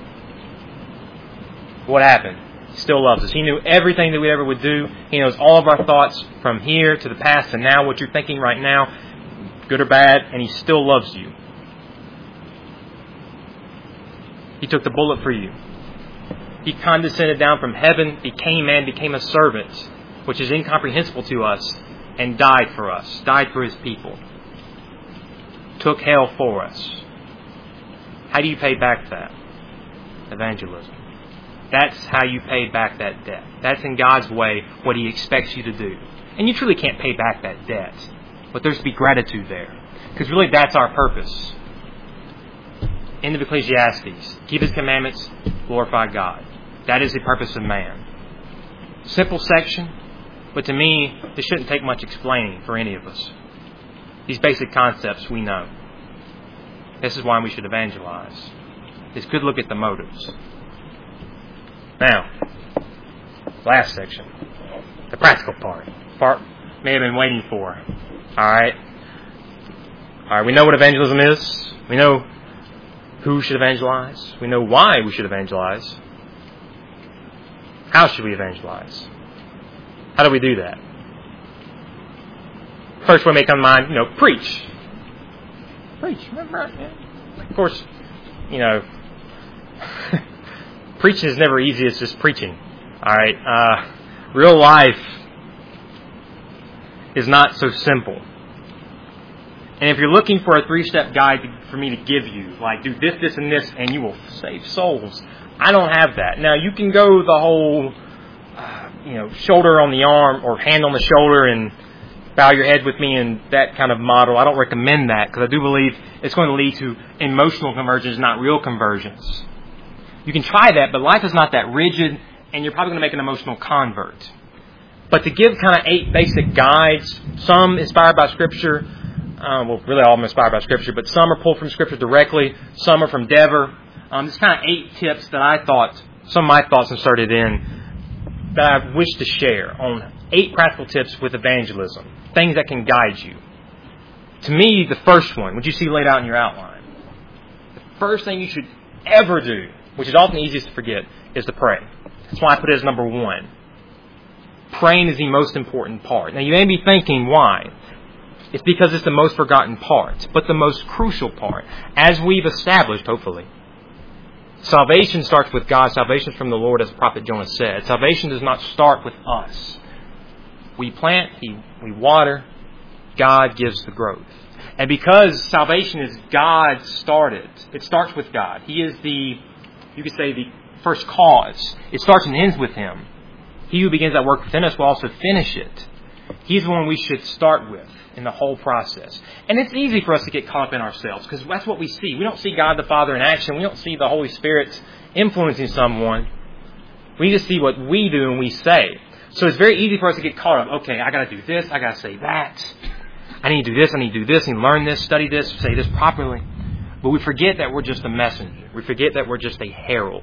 [SPEAKER 1] What happened? He still loves us. He knew everything that we ever would do. He knows all of our thoughts from here to the past and now, what you're thinking right now, good or bad, and He still loves you. He took the bullet for you. He condescended down from heaven, became man, became a servant, which is incomprehensible to us, and died for us, died for His people. Took hell for us. How do you pay back that? Evangelism. That's how you pay back that debt. That's in God's way what He expects you to do. And you truly can't pay back that debt, but there's to be gratitude there. Because really that's our purpose. End of Ecclesiastes. Keep His commandments, glorify God. That is the purpose of man. Simple section, but to me, this shouldn't take much explaining for any of us. These basic concepts we know. This is why we should evangelize. This could look at the motives. Now, last section. The practical part. Part may have been waiting for. Alright, we know what evangelism is. We know who should evangelize. We know why we should evangelize. How should we evangelize? How do we do that? First one may come to mind, preach. Preach. Remember? Of course, preaching is never easy as just preaching. Alright? Real life is not so simple. And if you're looking for a 3-step guide for me to give you, like do this, this, and this, and you will save souls, I don't have that. Now, you can go the whole, shoulder on the arm or hand on the shoulder and bow your head with me and that kind of model. I don't recommend that because I do believe it's going to lead to emotional conversions, not real conversions. You can try that, but life is not that rigid, and you're probably going to make an emotional convert. But to give kind of 8 basic guides, some inspired by Scripture, really all of them inspired by Scripture, but some are pulled from Scripture directly, some are from Dever. There's kind of 8 tips that I thought, some of my thoughts inserted in, that I wish to share on 8 practical tips with evangelism. Things that can guide you. To me, the first one, which you see laid out in your outline, the first thing you should ever do, which is often easiest to forget, is to pray. That's why I put it as number 1. Praying is the most important part. Now you may be thinking, why? It's because it's the most forgotten part, but the most crucial part. As we've established, hopefully, salvation starts with God. Salvation is from the Lord, as the prophet Jonah said. Salvation does not start with us. We plant, we water, God gives the growth. And because salvation is God started, it starts with God. He is the first cause. It starts and ends with Him. He who begins that work within us will also finish it. He's the one we should start with in the whole process. And it's easy for us to get caught up in ourselves because that's what we see. We don't see God the Father in action. We don't see the Holy Spirit influencing someone. We just see what we do and we say. So it's very easy for us to get caught up. Okay, I got to do this. I got to say that. I need to do this. I need to do this. I need to learn this, study this, say this properly. But we forget that we're just a messenger. We forget that we're just a herald.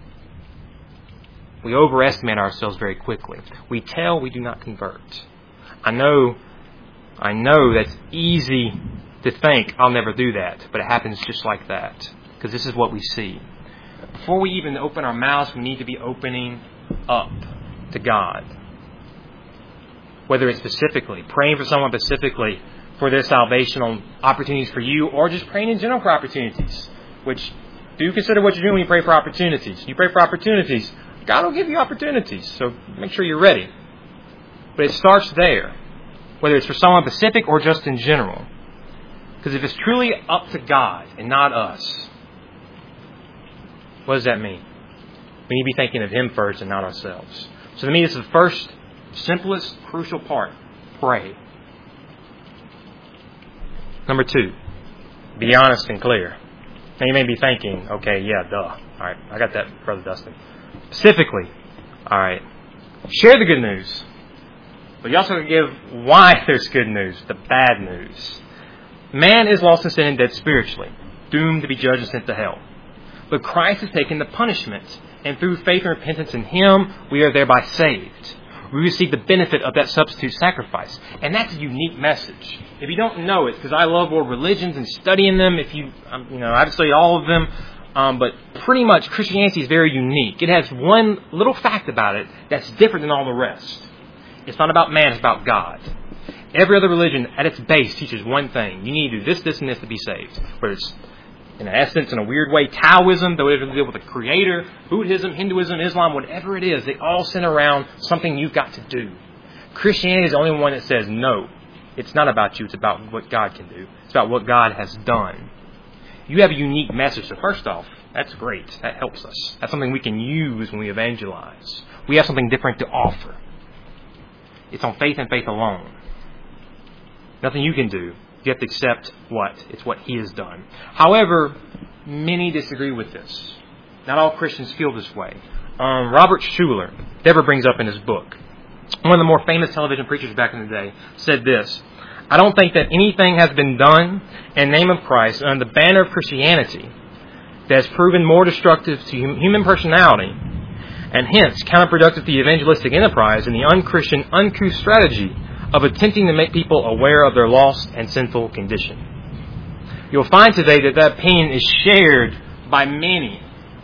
[SPEAKER 1] We overestimate ourselves very quickly. We tell, we do not convert. I know that's easy to think, I'll never do that. But it happens just like that. Because this is what we see. Before we even open our mouths, we need to be opening up to God. Whether it's specifically, praying for someone specifically for their salvational opportunities for you, or just praying in general for opportunities. Which, do consider what you're doing when you pray for opportunities. You pray for opportunities, God will give you opportunities. So make sure you're ready. But it starts there. Whether it's for someone specific or just in general. Because if it's truly up to God and not us, what does that mean? We need to be thinking of Him first and not ourselves. So to me, this is the first, simplest, crucial part. Pray. Number 2, be honest and clear. Now you may be thinking, okay, yeah, duh. All right, I got that, Brother Dustin. Specifically, all right, share the good news. But you also got to give why there's good news, the bad news. Man is lost in sin and dead spiritually, doomed to be judged and sent to hell. But Christ has taken the punishment, and through faith and repentance in Him, we are thereby saved. We receive the benefit of that substitute sacrifice. And that's a unique message. If you don't know it, because I love world religions and studying them, I've studied all of them, but pretty much Christianity is very unique. It has one little fact about it that's different than all the rest. It's not about man, it's about God. Every other religion, at its base, teaches one thing. You need to do this, this, and this to be saved. Whether it's, in essence, in a weird way, Taoism, the way to deal with the Creator, Buddhism, Hinduism, Islam, whatever it is, they all center around something you've got to do. Christianity is the only one that says, no, it's not about you, it's about what God can do. It's about what God has done. You have a unique message, so first off, that's great. That helps us. That's something we can use when we evangelize. We have something different to offer. It's on faith and faith alone. Nothing you can do. You have to accept what? It's what He has done. However, many disagree with this. Not all Christians feel this way. Robert Schuller, Deborah brings up in his book, one of the more famous television preachers back in the day, said this: I don't think that anything has been done in the name of Christ under the banner of Christianity that has proven more destructive to human personality and hence counterproductive to the evangelistic enterprise and the unchristian, uncouth strategy of attempting to make people aware of their lost and sinful condition. You'll find today that opinion is shared by many,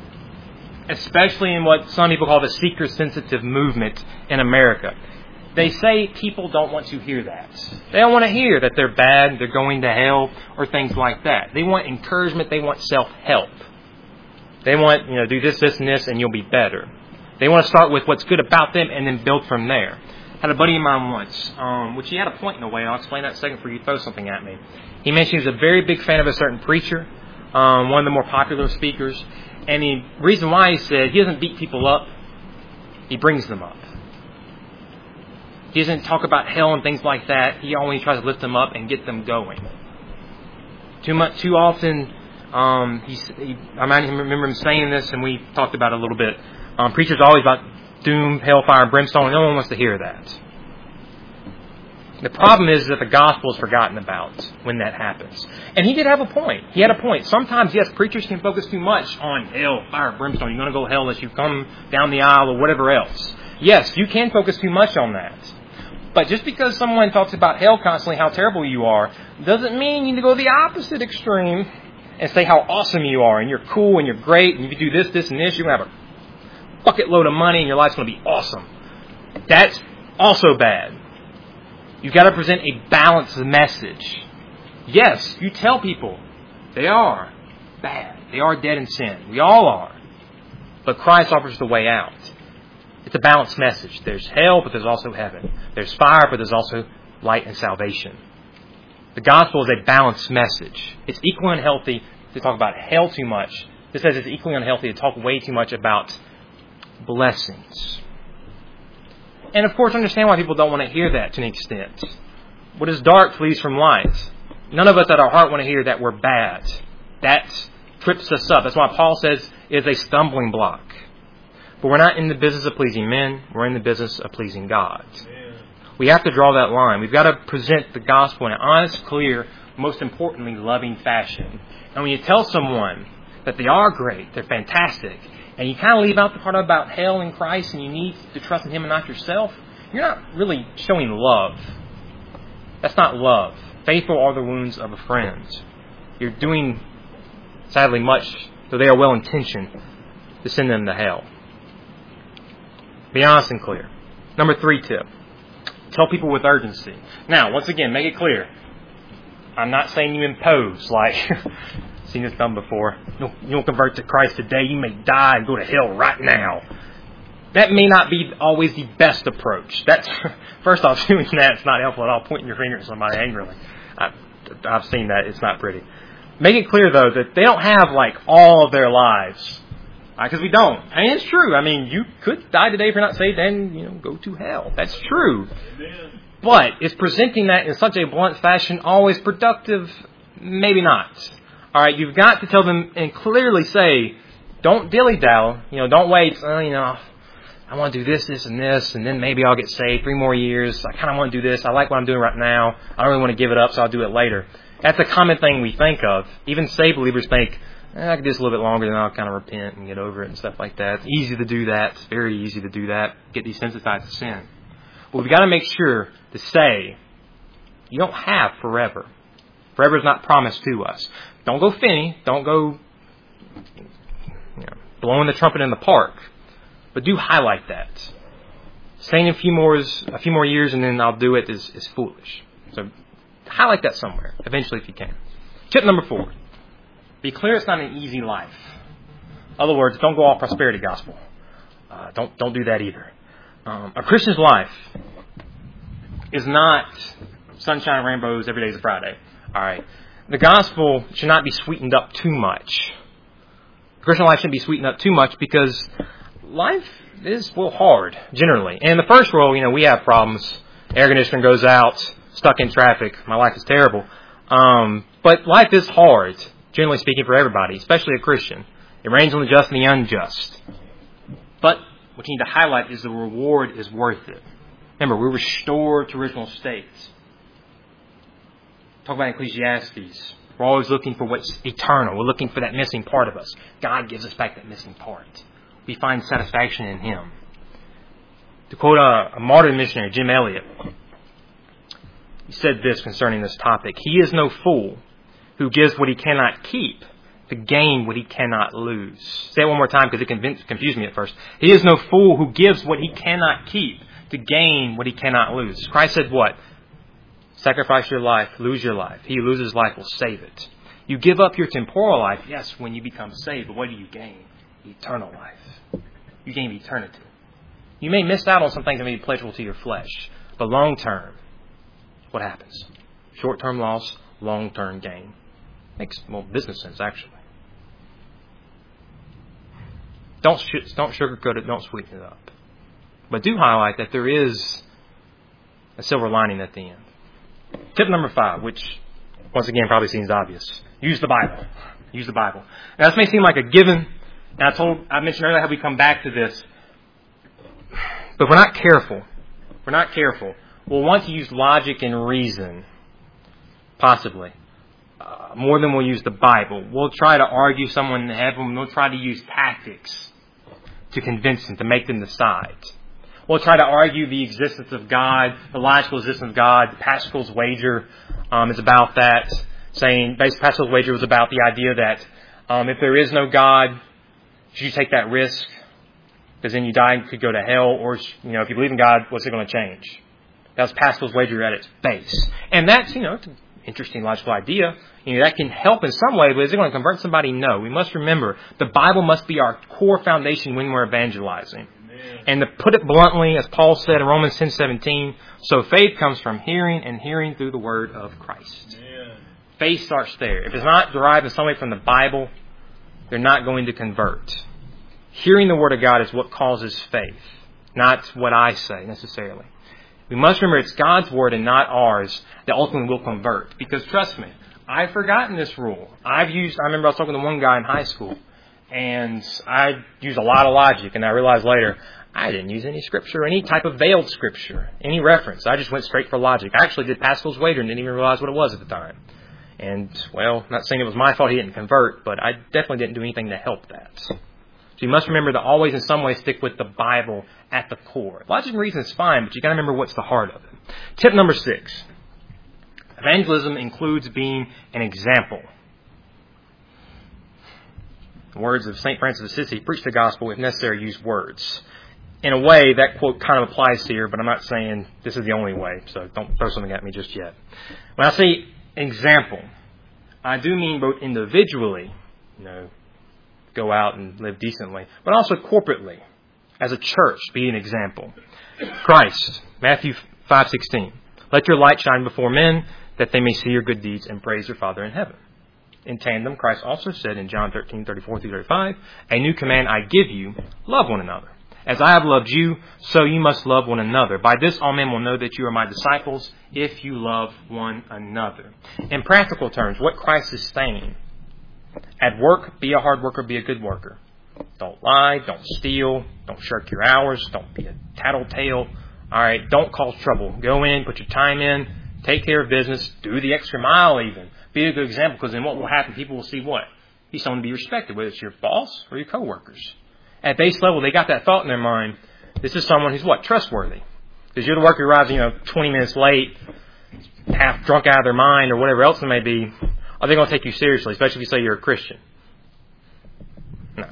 [SPEAKER 1] especially in what some people call the seeker-sensitive movement in America. They say people don't want to hear that. They don't want to hear that they're bad, they're going to hell, or things like that. They want encouragement, they want self-help. They want, do this, this, and this, and you'll be better. They want to start with what's good about them and then build from there. I had a buddy of mine once, which he had a point in a way. I'll explain that in a second before you throw something at me. He mentioned he was a very big fan of a certain preacher, one of the more popular speakers. And the reason why, he said, he doesn't beat people up, he brings them up. He doesn't talk about hell and things like that. He only tries to lift them up and get them going. Too often, I remember him saying this, and we talked about it a little bit. Preachers are always about doom, hellfire, and brimstone. No one wants to hear that. The problem is that the gospel is forgotten about when that happens. And he did have a point. He had a point. Sometimes, yes, preachers can focus too much on hell, fire, brimstone. You're going to go to hell unless you come down the aisle or whatever else. Yes, you can focus too much on that. But just because someone talks about hell constantly, how terrible you are, doesn't mean you need to go to the opposite extreme and say how awesome you are, and you're cool, and you're great, and if you do this, this, and this, you're going to have a bucket load of money, and your life's going to be awesome. That's also bad. You've got to present a balanced message. Yes, you tell people they are bad. They are dead in sin. We all are. But Christ offers the way out. It's a balanced message. There's hell, but there's also heaven. There's fire, but there's also light and salvation. The gospel is a balanced message. It's equally unhealthy to talk about hell too much. It says it's equally unhealthy to talk way too much about blessings. And of course, understand why people don't want to hear that to an extent. What is dark flees from light. None of us at our heart want to hear that we're bad. That trips us up. That's why Paul says it is a stumbling block. But we're not in the business of pleasing men. We're in the business of pleasing God. We have to draw that line. We've got to present the gospel in an honest, clear, most importantly, loving fashion. And when you tell someone that they are great, they're fantastic, and you kind of leave out the part about hell in Christ and you need to trust in Him and not yourself, you're not really showing love. That's not love. Faithful are the wounds of a friend. You're doing, sadly, much, though they are well-intentioned, to send them to hell. Be honest and clear. Number 3 tip. Tell people with urgency. Now, once again, make it clear. I'm not saying you impose, like, seen this done before. You don't convert to Christ today, you may die and go to hell right now. That may not be always the best approach. That's, first off, doing that's not helpful at all. Pointing your finger at somebody angrily. I've seen that. It's not pretty. Make it clear, though, that they don't have, like, all of their lives. Because we don't. I mean, it's true. I mean, you could die today if you're not saved and, go to hell. That's true. Amen. But is presenting that in such a blunt fashion always productive? Maybe not. All right, you've got to tell them and clearly say, don't dilly-dally. Don't wait. I want to do this, this, and this, and then maybe I'll get saved 3 more years. I kind of want to do this. I like what I'm doing right now. I don't really want to give it up, so I'll do it later. That's a common thing we think of. Even saved believers think, I can do this a little bit longer, then I'll kind of repent and get over it and stuff like that. It's easy to do that. It's very easy to do that. Get desensitized to sin. But we've got to make sure to say, you don't have forever. Forever is not promised to us. Don't go Finney. Don't go blowing the trumpet in the park. But do highlight that. Saying a few more years and then I'll do it is foolish. So highlight that somewhere, eventually if you can. Tip number 4. Be clear it's not an easy life. In other words, don't go all prosperity gospel. Don't do that either. A Christian's life is not sunshine and rainbows every day is a Friday. All right. The gospel should not be sweetened up too much. Christian life shouldn't be sweetened up too much because life is, hard, generally. And in the first world, we have problems. Air conditioner goes out, stuck in traffic. My life is terrible. But life is hard, generally speaking, for everybody, especially a Christian. It rains on the just and the unjust. But what you need to highlight is the reward is worth it. Remember, we're restored to original states. Talk about Ecclesiastes. We're always looking for what's eternal. We're looking for that missing part of us. God gives us back that missing part. We find satisfaction in Him. To quote a martyr missionary, Jim Elliot, he said this concerning this topic. He is no fool who gives what he cannot keep to gain what he cannot lose. Say it one more time because it confused me at first. He is no fool who gives what he cannot keep to gain what he cannot lose. Christ said what? Sacrifice your life, lose your life. He who loses life will save it. You give up your temporal life, yes, when you become saved, but what do you gain? Eternal life. You gain eternity. You may miss out on some things that may be pleasurable to your flesh, but long term, what happens? Short-term loss, long-term gain. Makes business sense, actually. Don't sugarcoat it, don't sweeten it up. But do highlight that there is a silver lining at the end. Tip number 5, which, once again, probably seems obvious. Use the Bible. Use the Bible. Now, this may seem like a given. And I mentioned earlier how we come back to this. But we're not careful. We'll want to use logic and reason, possibly, more than we'll use the Bible. We'll try to argue someone in heaven. We'll try to use tactics to convince them, to make them decide. We'll try to argue the existence of God, the logical existence of God. Pascal's wager is about that. saying, basically Pascal's wager was about the idea that if there is no God, should you take that risk? Because then you die and could go to hell, or if you believe in God, what's it going to change? That was Pascal's wager at its base. And that's, it's an interesting logical idea. That can help in some way, but is it going to convert somebody? No. We must remember, the Bible must be our core foundation when we're evangelizing. Amen. And to put it bluntly, as Paul said in Romans 10:17, so faith comes from hearing, and hearing through the word of Christ. Amen. Faith starts there. If it's not derived in some way from the Bible, they're not going to convert. Hearing the word of God is what causes faith, not what I say necessarily. We must remember it's God's word and not ours that ultimately will convert. Because trust me, I've forgotten this rule. I remember I was talking to one guy in high school, and I used a lot of logic, and I realized later, I didn't use any scripture, any type of veiled scripture, any reference. I just went straight for logic. I actually did Pascal's wager and didn't even realize what it was at the time. And, well, not saying it was my fault he didn't convert, but I definitely didn't do anything to help that. So you must remember to always in some way stick with the Bible at the core. Logic and reason is fine, but you got to remember what's the heart of it. Tip number 6. Evangelism includes being an example. The words of St. Francis of Assisi, preach the gospel, if necessary, use words. In a way, that quote kind of applies here, but I'm not saying this is the only way, so don't throw something at me just yet. When I say example, I do mean both individually, go out and live decently, but also corporately, as a church, be an example. Christ, Matthew 5:16, let your light shine before men, that they may see your good deeds and praise your Father in heaven. In tandem, Christ also said in John 13:34-35, a new command I give you, love one another. As I have loved you, so you must love one another. By this all men will know that you are my disciples, if you love one another. In practical terms, what Christ is saying, at work, be a hard worker, be a good worker. Don't lie, don't steal, don't shirk your hours, don't be a tattletale. All right, don't cause trouble. Go in, put your time in, take care of business, do the extra mile even. Be a good example, because then what will happen, people will see what? He's someone to be respected, whether it's your boss or your coworkers. At base level, they got that thought in their mind. This is someone who's what? Trustworthy. Because you're the worker who arrives, 20 minutes late, half drunk out of their mind or whatever else it may be. Are they going to take you seriously, especially if you say you're a Christian? No.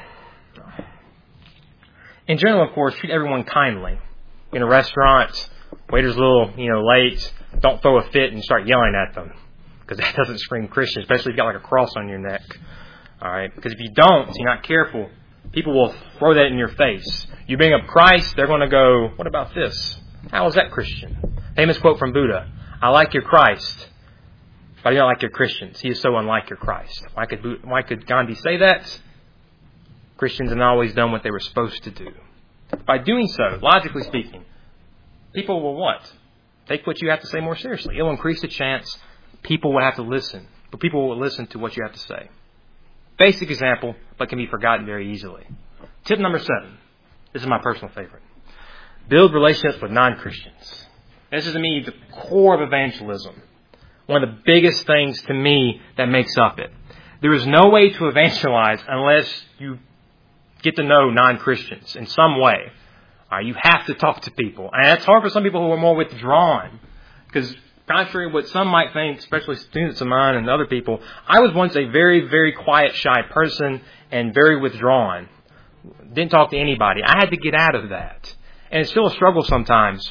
[SPEAKER 1] In general, of course, treat everyone kindly. In a restaurant, waiter's a little, late, don't throw a fit and start yelling at them. Because that doesn't scream Christian, especially if you've got like a cross on your neck. All right? Because if you don't, if you're not careful, people will throw that in your face. You bring up Christ, they're going to go, what about this? How is that Christian? Famous quote from Buddha, I like your Christ, but I don't like your Christians. He is so unlike your Christ. Why could Gandhi say that? Christians have not always done what they were supposed to do. By doing so, logically speaking, people will what? Take what you have to say more seriously. It will increase the chance people will have to listen, but people will listen to what you have to say. Basic example, but can be forgotten very easily. Tip number 7. This is my personal favorite. Build relationships with non-Christians. This is, to me, the core of evangelism. One of the biggest things to me that makes up it. There is no way to evangelize unless you get to know non-Christians in some way. You have to talk to people. And that's hard for some people who are more withdrawn. Because contrary to what some might think, especially students of mine and other people, I was once a very, very quiet, shy person and very withdrawn. Didn't talk to anybody. I had to get out of that. And it's still a struggle sometimes.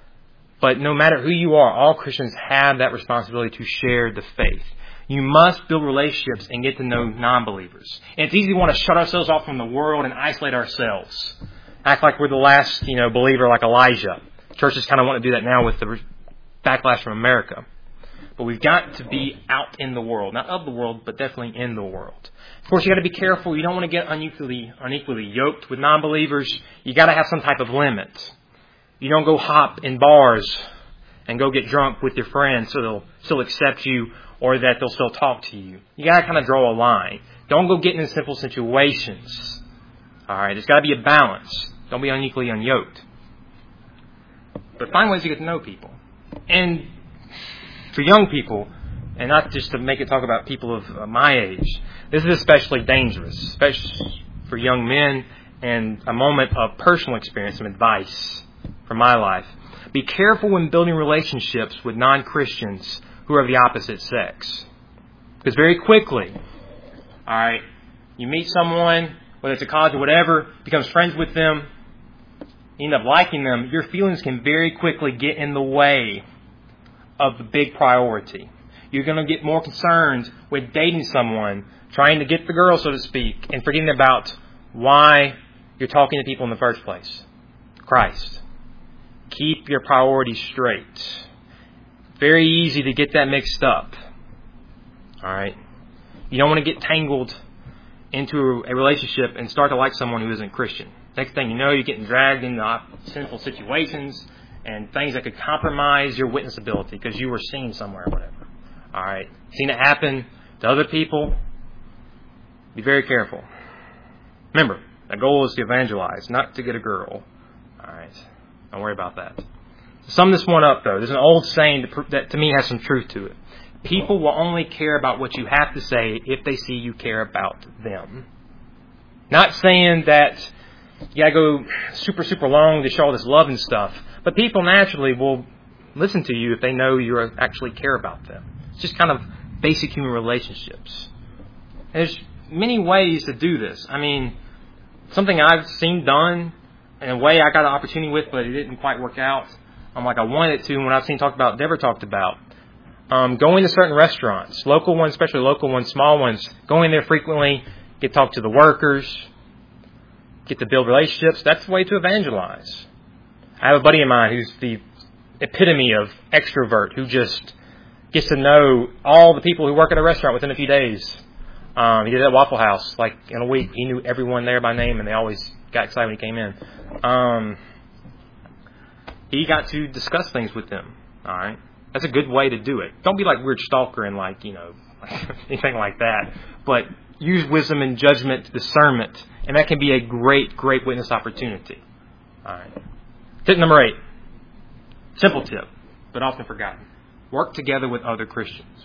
[SPEAKER 1] But no matter who you are, all Christians have that responsibility to share the faith. You must build relationships and get to know non-believers. And it's easy to want to shut ourselves off from the world and isolate ourselves. Act like we're the last, believer like Elijah. Churches kind of want to do that now with the backlash from America. But we've got to be out in the world. Not of the world, but definitely in the world. Of course, you got to be careful. You don't want to get unequally yoked with non-believers. You got to have some type of limit. You don't go hop in bars and go get drunk with your friends so they'll still accept you or that they'll still talk to you. You got to kind of draw a line. Don't go get in simple situations. All right, there's got to be a balance. Don't be unequally unyoked. But find ways to get to know people. And for young people, and not just to make it talk about people of my age, this is especially dangerous, especially for young men, and a moment of personal experience, some advice from my life. Be careful when building relationships with non-Christians who are of the opposite sex. Because very quickly, all right, you meet someone, whether it's a college or whatever, becomes friends with them, you end up liking them, your feelings can very quickly get in the way of the big priority. You're going to get more concerned with dating someone, trying to get the girl, so to speak, and forgetting about why you're talking to people in the first place. Christ. Keep your priorities straight. Very easy to get that mixed up. All right? You don't want to get tangled into a relationship and start to like someone who isn't Christian. Next thing you know, you're getting dragged into sinful situations and things that could compromise your witness ability because you were seen somewhere or whatever. All right? Seen it happen to other people. Be very careful. Remember, the goal is to evangelize, not to get a girl. All right? Don't worry about that. To sum this one up, though, there's an old saying that to me has some truth to it. People will only care about what you have to say if they see you care about them. Not saying that you gotta go super, super long to show all this love and stuff, but people naturally will listen to you if they know you actually care about them. It's just kind of basic human relationships. And there's many ways to do this. I mean, something I've seen done in a way I got an opportunity with, but it didn't quite work out. I wanted it to, and what I've seen talked about, Deborah talked about. Going to certain restaurants, local ones, especially local ones, small ones, going there frequently, get to talk to the workers, get to build relationships. That's the way to evangelize. I have a buddy of mine who's the epitome of extrovert, who just gets to know all the people who work at a restaurant within a few days. He did it at Waffle House, like in a week. He knew everyone there by name, and they always got excited when he came in. He got to discuss things with them. All right, that's a good way to do it. Don't be like weird stalker and anything like that. But use wisdom and judgment, discernment, and that can be a great, great witness opportunity. All right. Tip number 8. Simple tip, but often forgotten. Work together with other Christians.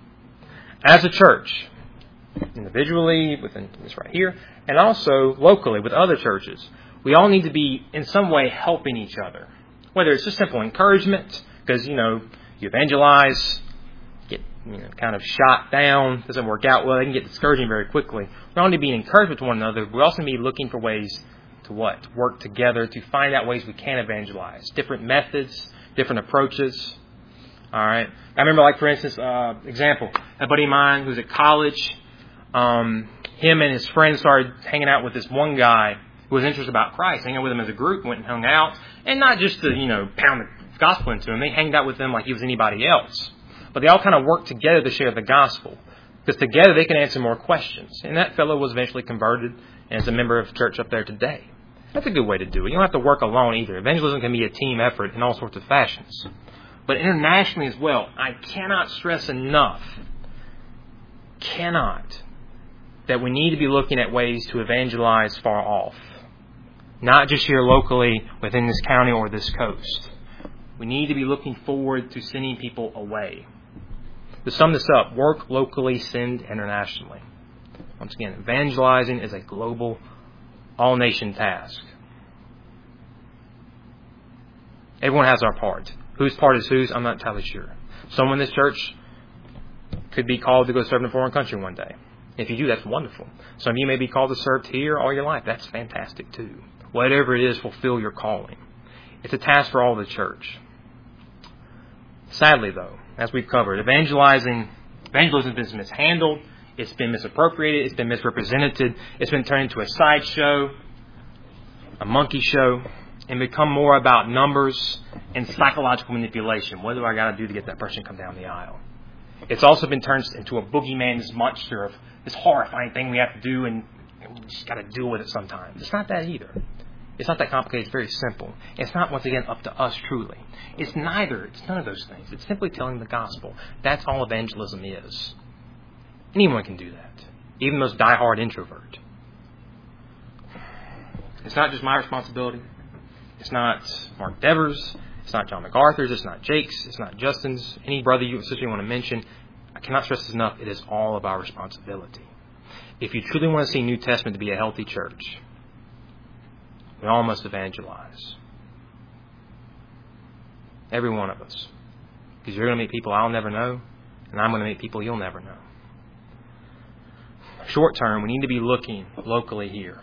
[SPEAKER 1] As a church, individually, within this right here, and also locally with other churches, we all need to be in some way helping each other. Whether it's just simple encouragement, because, you evangelize, get kind of shot down, doesn't work out well, they can get discouraging very quickly. We all need to be in encouragement to one another. We also need to be looking for ways to what? Work together to find out ways we can evangelize. Different methods, different approaches. All right. I remember, for instance, example, a buddy of mine who's at college, him and his friends started hanging out with this one guy who was interested about Christ, hanging out with him as a group, went and hung out, and not just to, pound the gospel into him. They hanged out with him like he was anybody else. But they all kind of worked together to share the gospel, because together they can answer more questions. And that fellow was eventually converted and is a member of church up there today. That's a good way to do it. You don't have to work alone either. Evangelism can be a team effort in all sorts of fashions. But internationally as well, I cannot stress enough, that we need to be looking at ways to evangelize far off. Not just here locally within this county or this coast. We need to be looking forward to sending people away. To sum this up, work locally, send internationally. Once again, evangelizing is a global, all-nation task. Everyone has our part. Whose part is whose, I'm not entirely sure. Someone in this church could be called to go serve in a foreign country one day. If you do, that's wonderful. Some of you may be called to serve here all your life. That's fantastic too. Whatever it is, fulfill your calling. It's a task for all the church. Sadly, though, as we've covered, evangelism has been mishandled. It's been misappropriated. It's been misrepresented. It's been turned into a sideshow, a monkey show, and become more about numbers and psychological manipulation. What do I got to do to get that person to come down the aisle? It's also been turned into a boogeyman, this monster of this horrifying thing we have to do, and we just got to deal with it sometimes. It's not that either. It's not that complicated. It's very simple. It's not, once again, up to us truly. It's neither. It's none of those things. It's simply telling the gospel. That's all evangelism is. Anyone can do that. Even the most diehard introvert. It's not just my responsibility. It's not Mark Devers. It's not John MacArthur's. It's not Jake's. It's not Justin's. Any brother you especially want to mention. I cannot stress this enough. It is all of our responsibility. If you truly want to see New Testament to be a healthy church, we all must evangelize. Every one of us. Because you're going to meet people I'll never know, and I'm going to meet people you'll never know. Short term, we need to be looking locally here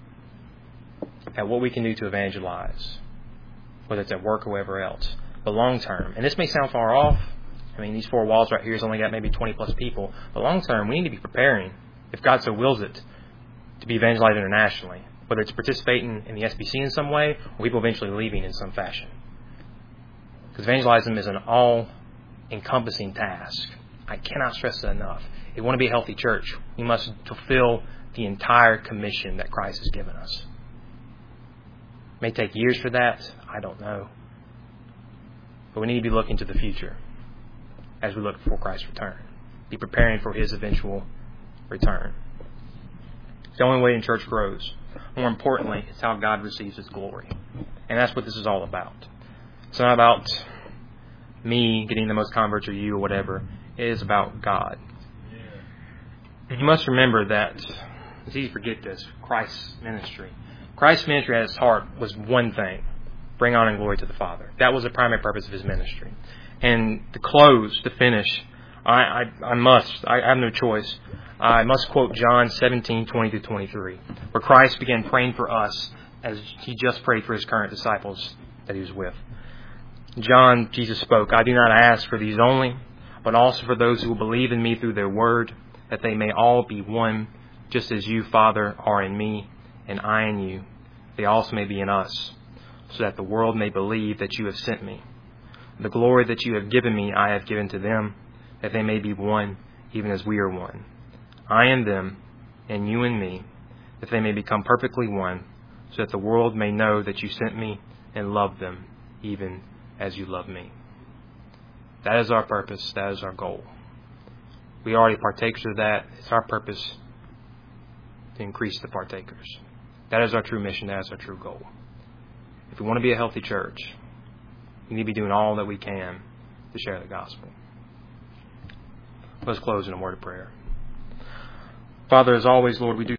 [SPEAKER 1] at what we can do to evangelize, whether it's at work or wherever else. But long term, and this may sound far off, I mean, these four walls right here has only got maybe 20 plus people, but long term, we need to be preparing, if God so wills it, to be evangelized internationally, whether it's participating in the SBC in some way or people eventually leaving in some fashion. Because evangelism is an all-encompassing task. I cannot stress it enough. If we want to be a healthy church, we must fulfill the entire commission that Christ has given us. It may take years for that. I don't know. But we need to be looking to the future as we look for Christ's return. Be preparing for His eventual return. It's the only way in church grows. More importantly, it's how God receives His glory. And that's what this is all about. It's not about me getting the most converts or you or whatever. It is about God. You must remember that, it's easy to forget this, Christ's ministry. Christ's ministry at its heart was one thing: bring honor and glory to the Father. That was the primary purpose of His ministry. And to close, to finish, I have no choice. I must quote John 17:20-23, where Christ began praying for us as He just prayed for His current disciples that He was with. Jesus spoke, "I do not ask for these only, but also for those who will believe in me through their word, that they may all be one, just as you, Father, are in me, and I in you. They also may be in us, so that the world may believe that you have sent me. The glory that you have given me I have given to them, that they may be one, even as we are one. I in them, and you in me, that they may become perfectly one, so that the world may know that you sent me and loved them, even as you love me." That is our purpose. That is our goal. We are already partakers of that. It's our purpose to increase the partakers. That is our true mission. That is our true goal. If we want to be a healthy church, we need to be doing all that we can to share the gospel. Let's close in a word of prayer. Father, as always, Lord, we do